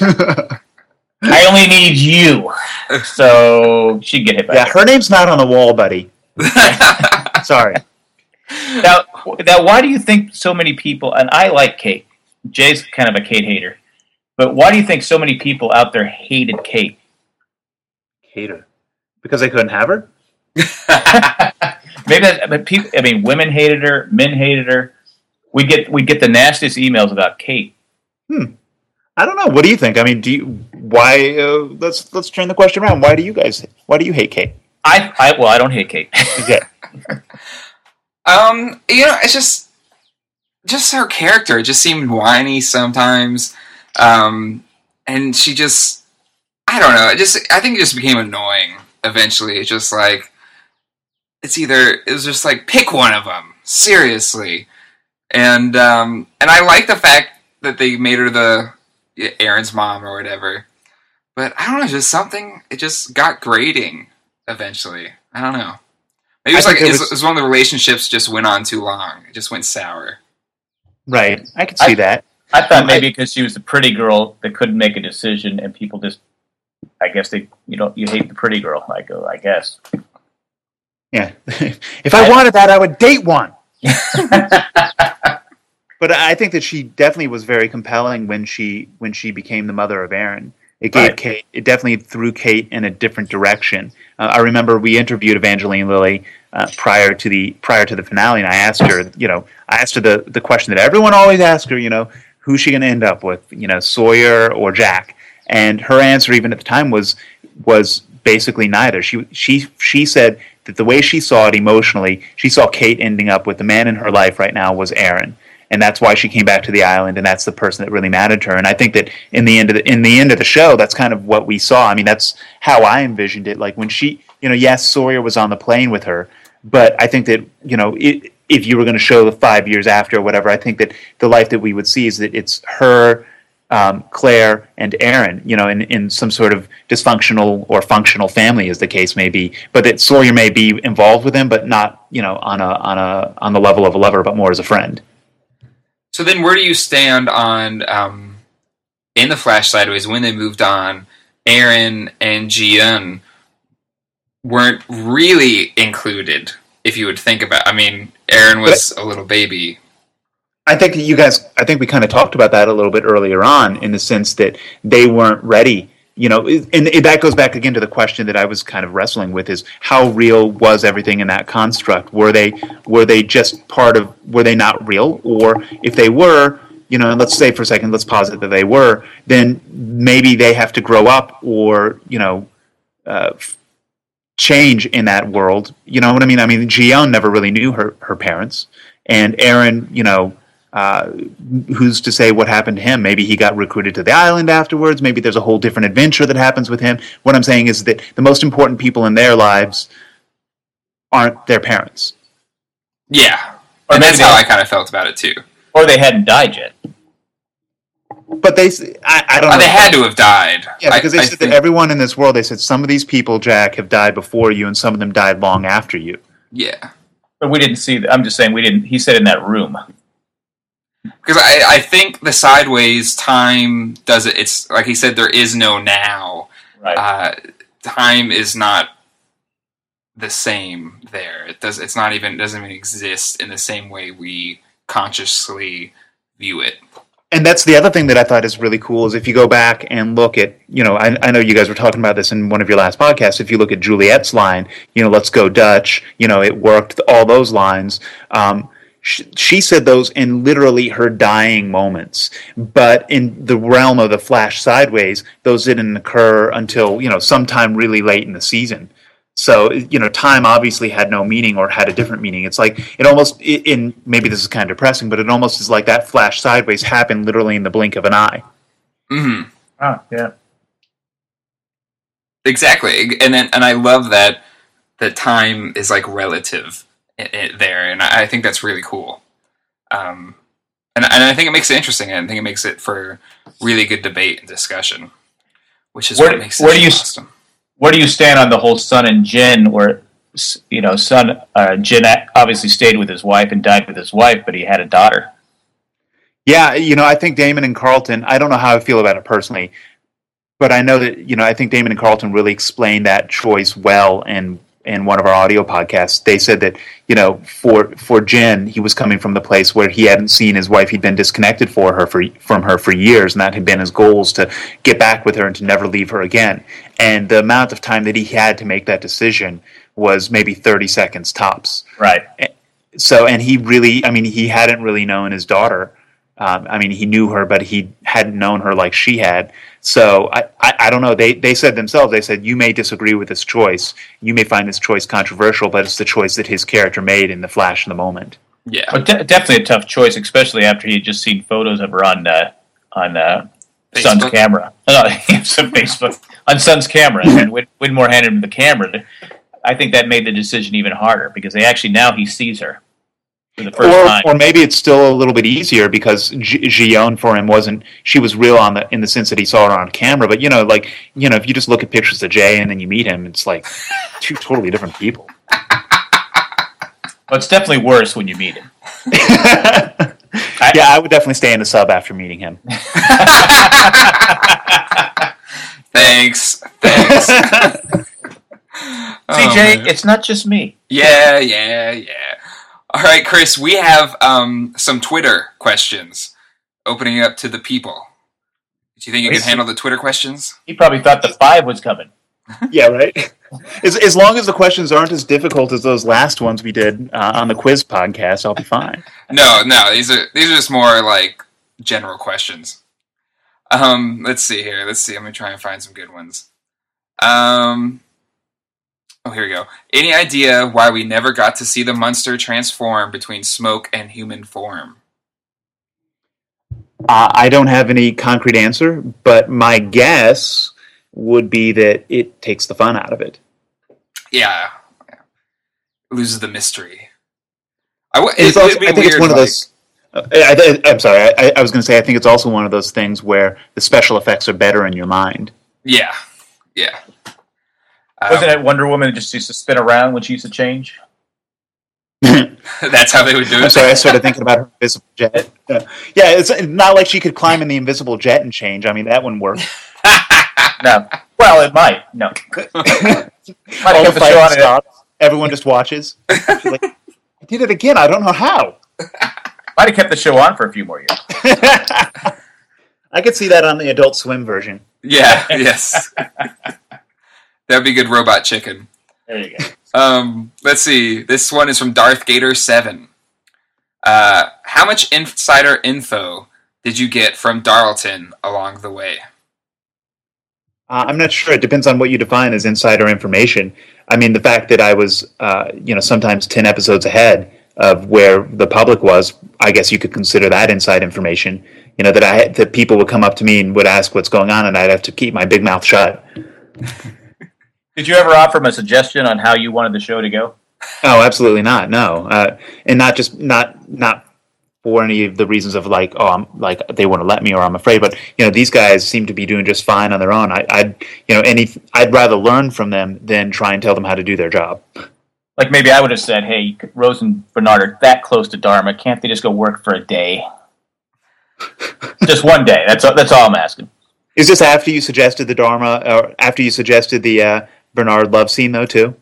I only need you. So she'd get hit by a car. Her name's not on the wall, buddy. Sorry. Now, why do you think so many people, and I like Kate, Jay's kind of a Kate hater, but why do you think so many people out there hated Kate? Hate her? Because they couldn't have her? Maybe but people, women hated her, men hated her. We get the nastiest emails about Kate. I don't know. What do you think? Let's turn the question around. Why do you hate Kate? I don't hate Kate. Okay. It's just her character. It just seemed whiny sometimes. And she just, I don't know. I think it just became annoying eventually. It's just like, it was just like, pick one of them. Seriously. And I like the fact that they made her Aaron's mom or whatever. But I don't know, it just got grating eventually. I don't know. Maybe it was one of the relationships just went on too long. It just went sour. Right. I could see that. I thought maybe because she was a pretty girl that couldn't make a decision and people just, I guess you hate the pretty girl. I guess. Yeah. If I wanted that, I would date one. But I think that she definitely was very compelling when she became the mother of Aaron. It gave Kate. It definitely threw Kate in a different direction. I remember we interviewed Evangeline Lilly prior to the finale, and I asked her, the question that everyone always asks her, who's she going to end up with, Sawyer or Jack? And her answer, even at the time, was basically neither. She said that the way she saw it emotionally, she saw Kate ending up with the man in her life right now was Aaron. And that's why she came back to the island, and that's the person that really mattered to her. And I think that in the end of the show, that's kind of what we saw. That's how I envisioned it. Like when she, yes, Sawyer was on the plane with her, but I think that if you were going to show the 5 years after or whatever, I think that the life that we would see is that it's her, Claire, and Aaron, in some sort of dysfunctional or functional family, as the case may be. But that Sawyer may be involved with him, but not, on the level of a lover, but more as a friend. So then where do you stand on, in the Flash Sideways, when they moved on, Aaron and Ji-eun weren't really included, if you would think about Aaron was a little baby. I think we kind of talked about that a little bit earlier on, in the sense that they weren't ready. And that goes back again to the question that I was kind of wrestling with: is how real was everything in that construct? Were they just part of? Were they not real? Or if they were, and let's say for a second, let's posit that they were, then maybe they have to grow up or change in that world. You know what I mean? Ji-eun never really knew her parents, and Aaron, who's to say what happened to him? Maybe he got recruited to the island afterwards. Maybe there's a whole different adventure that happens with him. What I'm saying is that the most important people in their lives aren't their parents. Yeah. And that's how I kind of felt about it, too. Or they hadn't died yet. But I don't know. They had to have died. Yeah, because they said that everyone in this world, they said some of these people, Jack, have died before you, and some of them died long after you. Yeah. But we didn't see that. I'm just saying we didn't. He said in that room. Because I think the Sideways time does it. It's like he said, there is no now. Right. Time is not the same there. It doesn't even exist in the same way we consciously view it. And that's the other thing that I thought is really cool is if you go back and look at, I know you guys were talking about this in one of your last podcasts. If you look at Juliet's line, let's go Dutch, it worked, all those lines. She said those in literally her dying moments. But in the realm of the Flash Sideways, those didn't occur until, sometime really late in the season. So, time obviously had no meaning or had a different meaning. It's like, maybe this is kind of depressing, but it almost is like that Flash Sideways happened literally in the blink of an eye. Mm-hmm. Oh, yeah. Exactly. And I love that the time is like relative there, and I think that's really cool. And I think it makes it interesting, and I think it makes it for really good debate and discussion, which is what makes it awesome. Where do you stand on the whole Sun and Jin, where, Jin obviously stayed with his wife and died with his wife, but he had a daughter? Yeah, I think Damon and Carlton, I don't know how I feel about it personally, but I know that, I think Damon and Carlton really explained that choice well in one of our audio podcasts. They said that, for Jin, he was coming from the place where he hadn't seen his wife. He'd been disconnected from her for years, and that had been his goals, to get back with her and to never leave her again. And the amount of time that he had to make that decision was maybe 30 seconds tops. Right. So, and he hadn't really known his daughter. He knew her, but he hadn't known her like she had. So I don't know. They said themselves, they said, you may disagree with this choice. You may find this choice controversial, but it's the choice that his character made in the flash in the moment. Yeah. Well, definitely a tough choice, especially after he had just seen photos of her on Sun's camera. Facebook. On Sun's camera. And Widmore handed him the camera. I think that made the decision even harder, because now he sees her. For the first time. Or maybe it's still a little bit easier because Ji-yeon for him she was real in the sense that he saw her on camera. But if you just look at pictures of Jay and then you meet him, it's like two totally different people. Well, it's definitely worse when you meet him. I would definitely stay in the sub after meeting him. Thanks. CJ, it's not just me. Yeah. All right, Chris, we have some Twitter questions opening up to the people. Do you think you can handle the Twitter questions? He probably thought the 5 was coming. Yeah, right? As long as the questions aren't as difficult as those last ones we did on the quiz podcast, I'll be fine. No, these are just more like general questions. Let's see here. I'm going to try and find some good ones. Here we go. Any idea why we never got to see the monster transform between smoke and human form? I don't have any concrete answer, but my guess would be that it takes the fun out of it. Yeah. It loses the mystery. I think it's one of those... I'm sorry. I was going to say, I think it's also one of those things where the special effects are better in your mind. Yeah. Wasn't it Wonder Woman that just used to spin around when she used to change? That's how they would do it? I'm sorry, I started thinking about her invisible jet. Yeah, it's not like she could climb in the invisible jet and change. I mean, that wouldn't work. No. Well, it might. No. All the fight stops. Everyone just watches. She's like, I did it again. I don't know how. Might have kept the show on for a few more years. I could see that on the Adult Swim version. Yeah, yes. That'd be good, Robot Chicken. There you go. Let's see. This one is from Darth Gator 7. How much insider info did you get from Darlton along the way? I'm not sure. It depends on what you define as insider information. I mean, the fact that I was, sometimes 10 episodes ahead of where the public was, I guess you could consider that inside information. That people would come up to me and would ask what's going on, and I'd have to keep my big mouth shut. Did you ever offer him a suggestion on how you wanted the show to go? Oh, absolutely not. No, and not for any of the reasons of like, they wouldn't let me or I'm afraid. But these guys seem to be doing just fine on their own. I'd rather learn from them than try and tell them how to do their job. Like maybe I would have said, "Hey, Rose and Bernard are that close to Dharma. Can't they just go work for a day? Just one day. That's all I'm asking." Is this after you suggested the Dharma, or after you suggested the Bernard love scene, though, too?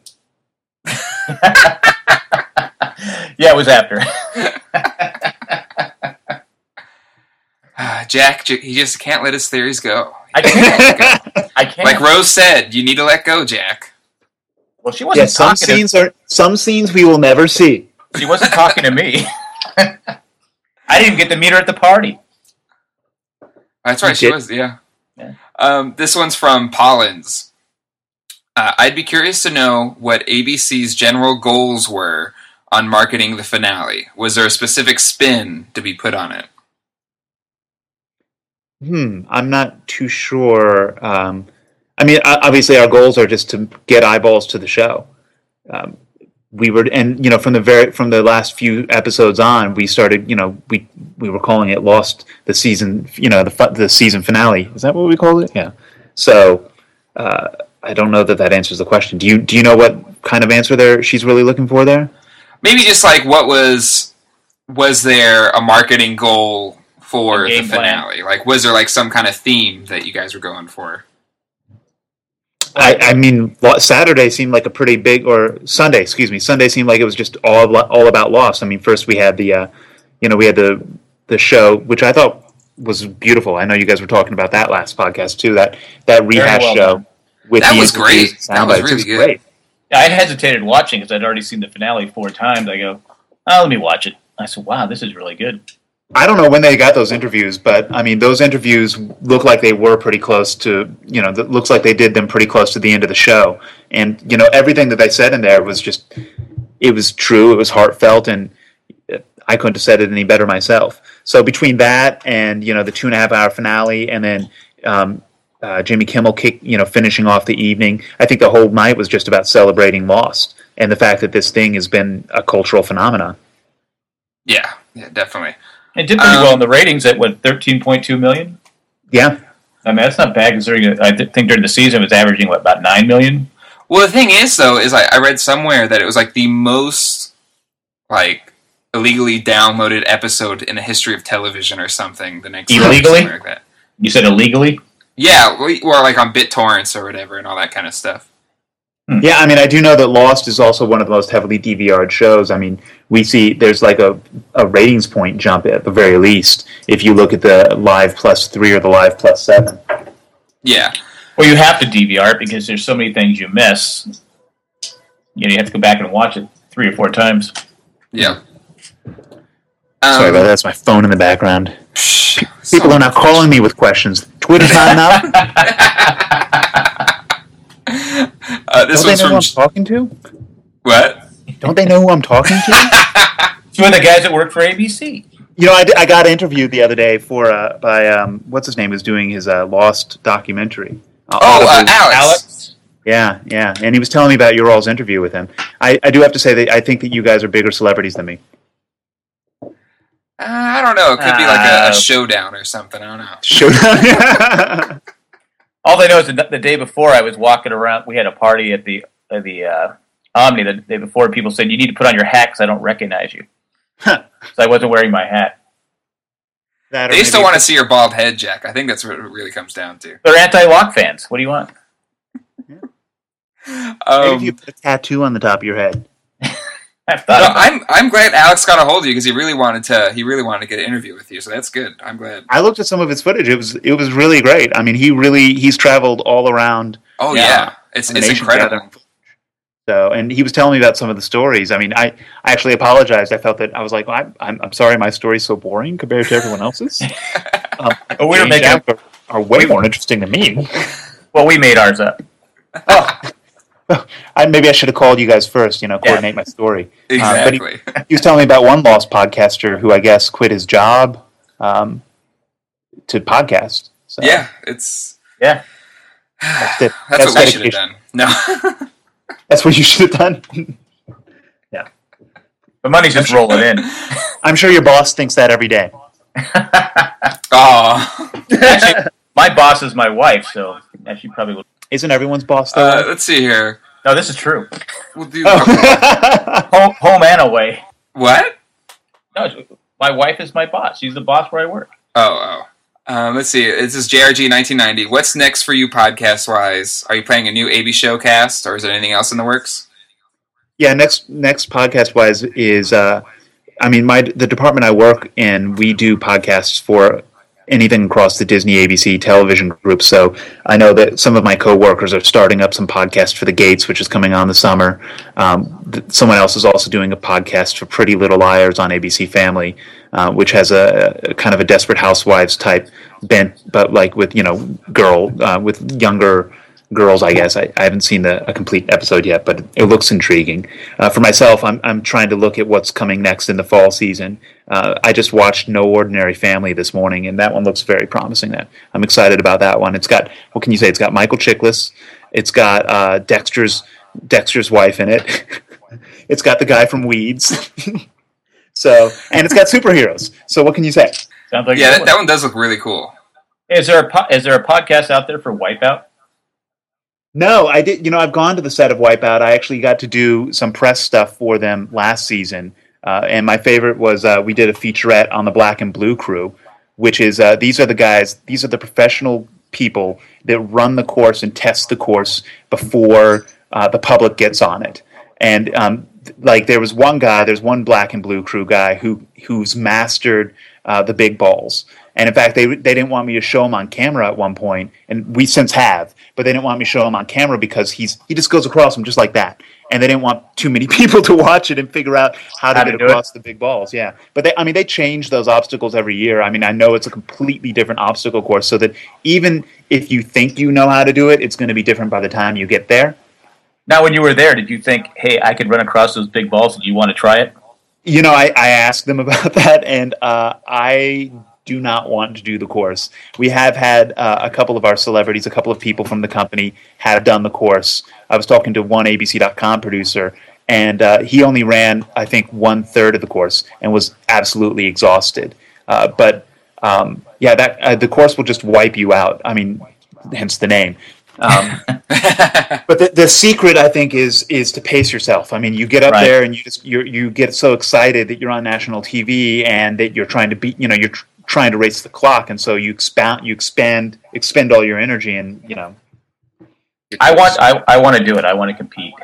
Yeah, it was after. Jack, he just can't let his theories go. I can't. I can't. Like Rose said, you need to let go, Jack. Well, she wasn't talking. Some scenes we will never see. She wasn't talking to me. I didn't get to meet her at the party. That's right, she was. Yeah. This one's from Pollins. I'd be curious to know what ABC's general goals were on marketing the finale. Was there a specific spin to be put on it? I'm not too sure. I mean, obviously, our goals are just to get eyeballs to the show. We were, and from the last few episodes on, we started. We were calling it Lost the season. The season finale. Is that what we called it? Yeah. So I don't know that answers the question. Do you know what kind of answer she's really looking for there? Maybe just like what was there a marketing goal for the finale? Plan. Like, was there like some kind of theme that you guys were going for? I mean, Saturday seemed like a pretty big, or Sunday seemed like it was just all about Lost. I mean, first we had the show, which I thought was beautiful. I know you guys were talking about that last podcast too. That rehash show with that was great. That was really good. Great. Yeah, I hesitated watching because I'd already seen the finale 4 times. I go, let me watch it. I said, wow, this is really good. I don't know when they got those interviews, but I mean, those interviews look like they were pretty close to, looks like they did them pretty close to the end of the show. And, everything that they said in there was just, it was true, it was heartfelt, and I couldn't have said it any better myself. So between that and, the 2.5-hour finale, and then Jimmy Kimmel finishing off the evening, I think the whole night was just about celebrating Lost and the fact that this thing has been a cultural phenomenon. Yeah, definitely. It did pretty well in the ratings at, 13.2 million? Yeah. I mean, that's not bad considering I think during the season it was averaging, about 9 million? Well, the thing is, though, is I read somewhere that it was, the most, illegally downloaded episode in the history of television or something. The next illegally? Like that. You said illegally? Yeah, or on BitTorrents or whatever and all that kind of stuff. Yeah, I mean, I do know that Lost is also one of the most heavily DVR'd shows. I mean, we see there's a ratings point jump at the very least if you look at the Live +3 or the Live +7. Yeah. Well, you have to DVR it because there's so many things you miss. You have to go back and watch it 3 or 4 times. Yeah. Sorry about that. That's my phone in the background. People are now calling me with questions. Twitter's not enough. This Don't they know who I'm talking to? What? Don't they know who I'm talking to? It's one of the guys that work for ABC. I got interviewed the other day by what's his name, who's doing his Lost documentary. Alex. Yeah, and he was telling me about your all's interview with him. I do have to say that I think that you guys are bigger celebrities than me. I don't know. It could be a showdown or something. I don't know. Showdown. All I know is the day before I was walking around. We had a party at the Omni the day before. People said, you need to put on your hat because I don't recognize you. So I wasn't wearing my hat. They still want to see your bald head, Jack. I think that's what it really comes down to. They're anti-Lock fans. What do you want? Maybe if you put a tattoo on the top of your head. I'm glad Alex got a hold of you because he really wanted to get an interview with you. So that's good. I'm glad. I looked at some of his footage. It was really great. I mean, he's traveled all around. Oh yeah, it's incredible. So, and he was telling me about some of the stories. I mean, I actually apologized. I felt that I was like, I'm sorry, my story's so boring compared to everyone else's. We were making are way more interesting than me. Well, we made ours up. Maybe I should have called you guys first, coordinate my story. Exactly. But he was telling me about one Lost podcaster who I guess quit his job to podcast. So. Yeah, Yeah. That's what we should have done. No. That's what you should have done? Yeah. The money's just rolling in. I'm sure your boss thinks that every day. Actually, my boss is my wife, so she probably will. Isn't everyone's boss though? Let's see here. No, this is true. We'll do home and away. What? No, my wife is my boss. She's the boss where I work. Oh. Let's see. This is JRG 1990. What's next for you podcast-wise? Are you planning a new AB Showcast, or is there anything else in the works? Yeah, next podcast-wise is, the department I work in, we do podcasts for anything across the Disney ABC television group. So I know that some of my coworkers are starting up some podcasts for The Gates, which is coming on this summer. Someone else is also doing a podcast for Pretty Little Liars on ABC Family, which has a kind of a Desperate Housewives type bent, but like with with younger girls, I guess. I haven't seen a complete episode yet, but it looks intriguing. For myself, I'm trying to look at what's coming next in the fall season. I just watched No Ordinary Family this morning, and that one looks very promising. I'm excited about that one. It's got, what can you say? It's got Michael Chiklis. It's got Dexter's wife in it. It's got the guy from Weeds. And it's got superheroes. So what can you say? Sounds like that one does look really cool. Is there a podcast out there for Wipeout? No, I did. I've gone to the set of Wipeout. I actually got to do some press stuff for them last season. And my favorite was we did a featurette on the Black and Blue crew, which is these are the professional people that run the course and test the course before the public gets on it. And there's one Black and Blue crew guy who's mastered the big balls. And in fact, they didn't want me to show him on camera at one point, and we since have, but they didn't want me to show him on camera because he just goes across them just like that. And they didn't want too many people to watch it and figure out how to get across the big balls. Yeah, but they change those obstacles every year. I mean, I know it's a completely different obstacle course, so that even if you think you know how to do it, it's going to be different by the time you get there. Now, when you were there, did you think, hey, I could run across those big balls? Do you want to try it? I asked them about that, and I do not want to do the course. We have had a couple of our celebrities, a couple of people from the company have done the course. I was talking to one ABC.com producer, and he only ran, I think, 1/3 of the course and was absolutely exhausted. The course will just wipe you out. I mean, hence the name. But the secret, I think, is to pace yourself. I mean, you get up there and you get so excited that you're on national TV and that you're trying to beat, you're trying to race the clock, and so you expend all your energy, and I want to do it. I want to compete.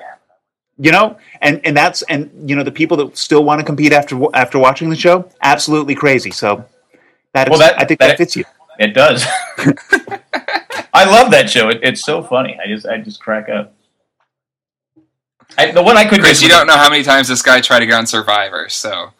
And that's the people that still want to compete after watching the show, absolutely crazy. So I think that fits you. It does. I love that show. It's so funny. I just crack up. The one I could. Chris, you don't know how many times this guy tried to get on Survivor, so.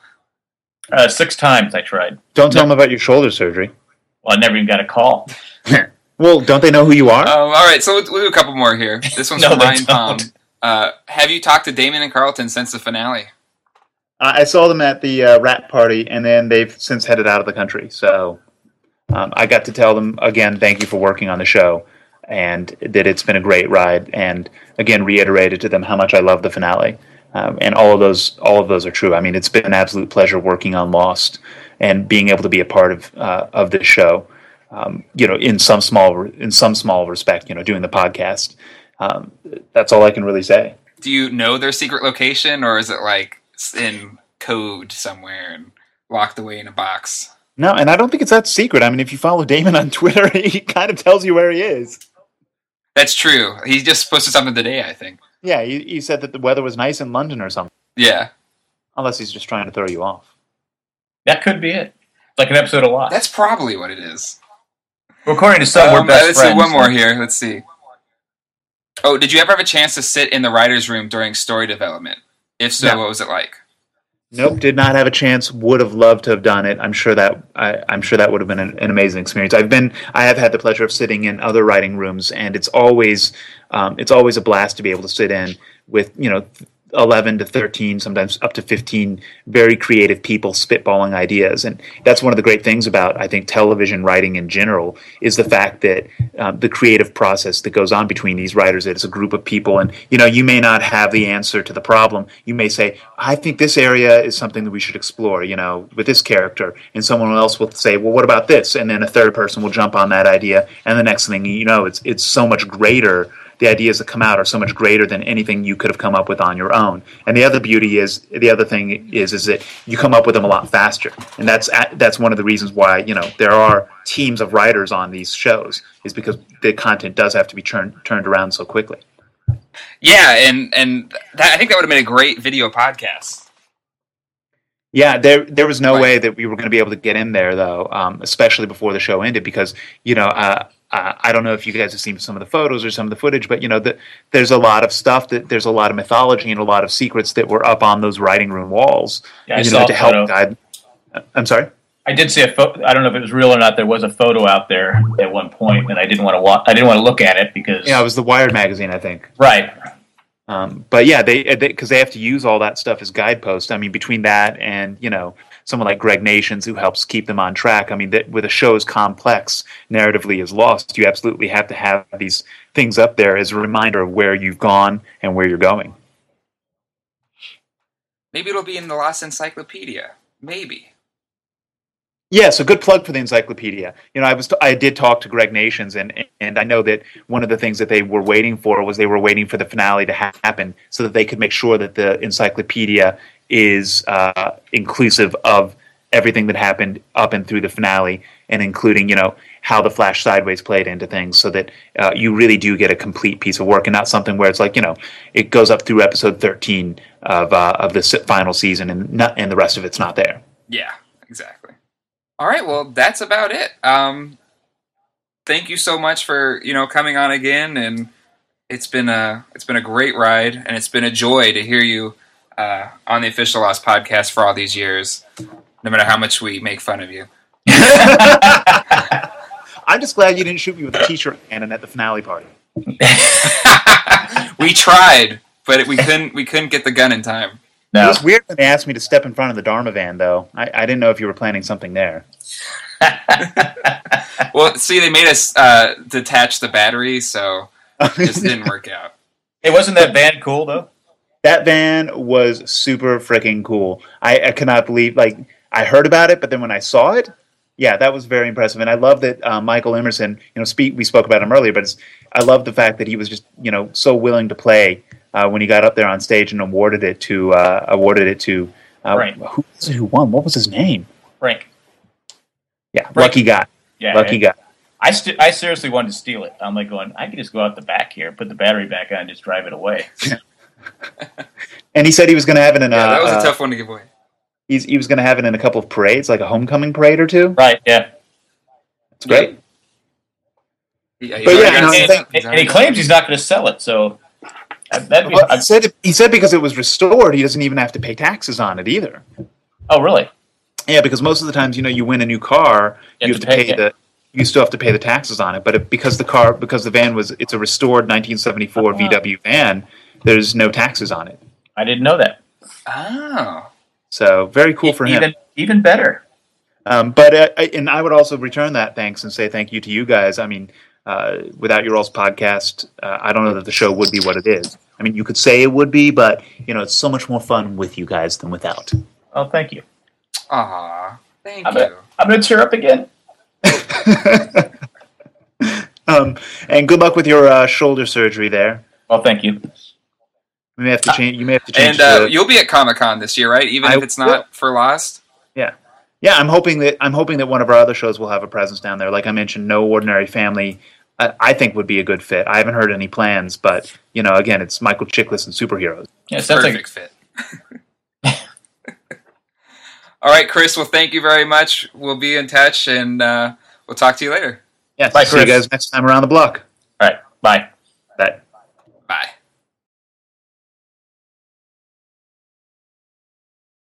6 times I tried. Don't tell them about your shoulder surgery. Well, I never even got a call. Well, don't they know who you are? All right, so we'll do a couple more here. This one's from Ryan Palm. Have you talked to Damon and Carlton since the finale? I saw them at the wrap party, and then they've since headed out of the country. So I got to tell them, again, thank you for working on the show, and that it's been a great ride, and again, reiterated to them how much I love the finale. And all of those are true. I mean, it's been an absolute pleasure working on Lost and being able to be a part of this show. In some small respect, doing the podcast. That's all I can really say. Do you know their secret location, or is it like in code somewhere and locked away in a box? No, and I don't think it's that secret. I mean, if you follow Damon on Twitter, he kind of tells you where he is. That's true. He just posted something today, I think. Yeah, he said that the weather was nice in London or something. Yeah. Unless he's just trying to throw you off. That could be it. It's like an episode of Lost. That's probably what it is. According to some, we're best let's friends. see one more here. Let's see. Oh, did you ever have a chance to sit in the writer's room during story development? If so, What was it like? Nope, did not have a chance. Would have loved to have done it. I'm sure that would have been an amazing experience. I have had the pleasure of sitting in other writing rooms, and it's always a blast to be able to sit in with 11 to 13, sometimes up to 15 very creative people spitballing ideas. And that's one of the great things about, I think, television writing in general, is the fact that the creative process that goes on between these writers, it's a group of people, and you may not have the answer to the problem. You may say, I think this area is something that we should explore, with this character, and someone else will say, well, what about this? And then a third person will jump on that idea, and the next thing you know, it's so much greater. The ideas that come out are so much greater than anything you could have come up with on your own. And the other thing is that you come up with them a lot faster. And that's one of the reasons why, there are teams of writers on these shows, is because the content does have to be turned around so quickly. Yeah, and I think that would have been a great video podcast. Yeah, there was no way that we were going to be able to get in there though, especially before the show ended, because I don't know if you guys have seen some of the photos or some of the footage, but there's a lot of stuff there's a lot of mythology and a lot of secrets that were up on those writing room walls. Yeah, I saw to help guide. I'm sorry. I did see a photo. I don't know if it was real or not. There was a photo out there at one point, and I didn't want to look at it because it was the Wired magazine, I think. Right. But yeah, because they have to use all that stuff as guideposts. I mean, between that and someone like Greg Nations who helps keep them on track. I mean, with a show as complex narratively as Lost, you absolutely have to have these things up there as a reminder of where you've gone and where you're going. Maybe it'll be in the Lost Encyclopedia. Maybe. Yeah, so good plug for the encyclopedia. I did talk to Greg Nations, and I know that one of the things that they were waiting for was they were waiting for the finale to happen so that they could make sure that the encyclopedia is inclusive of everything that happened up and through the finale, and including how the Flash Sideways played into things, so that you really do get a complete piece of work and not something where it's like it goes up through episode 13 of the final season and the rest of it's not there. Yeah, exactly. All right, well, that's about it. Thank you so much for coming on again, and it's been a great ride, and it's been a joy to hear you on the Official Lost podcast for all these years, no matter how much we make fun of you. I'm just glad you didn't shoot me with a t-shirt cannon at the finale party. We tried, but we couldn't get the gun in time. No. It was weird when they asked me to step in front of the Dharma van, though. I didn't know if you were planning something there. Well, see, they made us detach the battery, so it just didn't work out. Hey, wasn't that van cool, though? That van was super freaking cool. I cannot believe, I heard about it, but then when I saw it, yeah, that was very impressive. And I love that Michael Emerson, we spoke about him earlier, but I love the fact that he was just, so willing to play when he got up there on stage and awarded it to Frank. Who won? What was his name? Frank. Yeah, Frank. Lucky guy. Yeah, lucky guy. I seriously wanted to steal it. I'm like going, I could just go out the back here, put the battery back on, and just drive it away. And he said he was going to have it in that was a tough one to give away. He was going to have it in a couple of parades, like a homecoming parade or two. Right, yeah. It's great. Yeah, and he claims he's not going to sell it, so... He said because it was restored, he doesn't even have to pay taxes on it either. Oh, really? Yeah, because most of the times, you win a new car, you have to pay you still have to pay the taxes on it. But because the van it's a restored 1974 VW van, there's no taxes on it. I didn't know that. Oh, so very cool for him. Even better. But I would also return that thanks and say thank you to you guys. I mean. Without your all's podcast, I don't know that the show would be what it is. I mean, you could say it would be, but it's so much more fun with you guys than without. Oh, thank you. Aw, thank you. I'm going to tear up again. And good luck with your shoulder surgery there. Well, thank you. You may have to change. And you'll be at Comic-Con this year, right? Even if it's not for Lost. Yeah. Yeah, I'm hoping that one of our other shows will have a presence down there. Like I mentioned, No Ordinary Family, I think would be a good fit. I haven't heard any plans, but again, it's Michael Chiklis and superheroes. Yeah, perfect fit. All right, Chris. Well, thank you very much. We'll be in touch, and we'll talk to you later. Yeah, bye, Chris. See you guys next time around the block. All right, bye. Bye.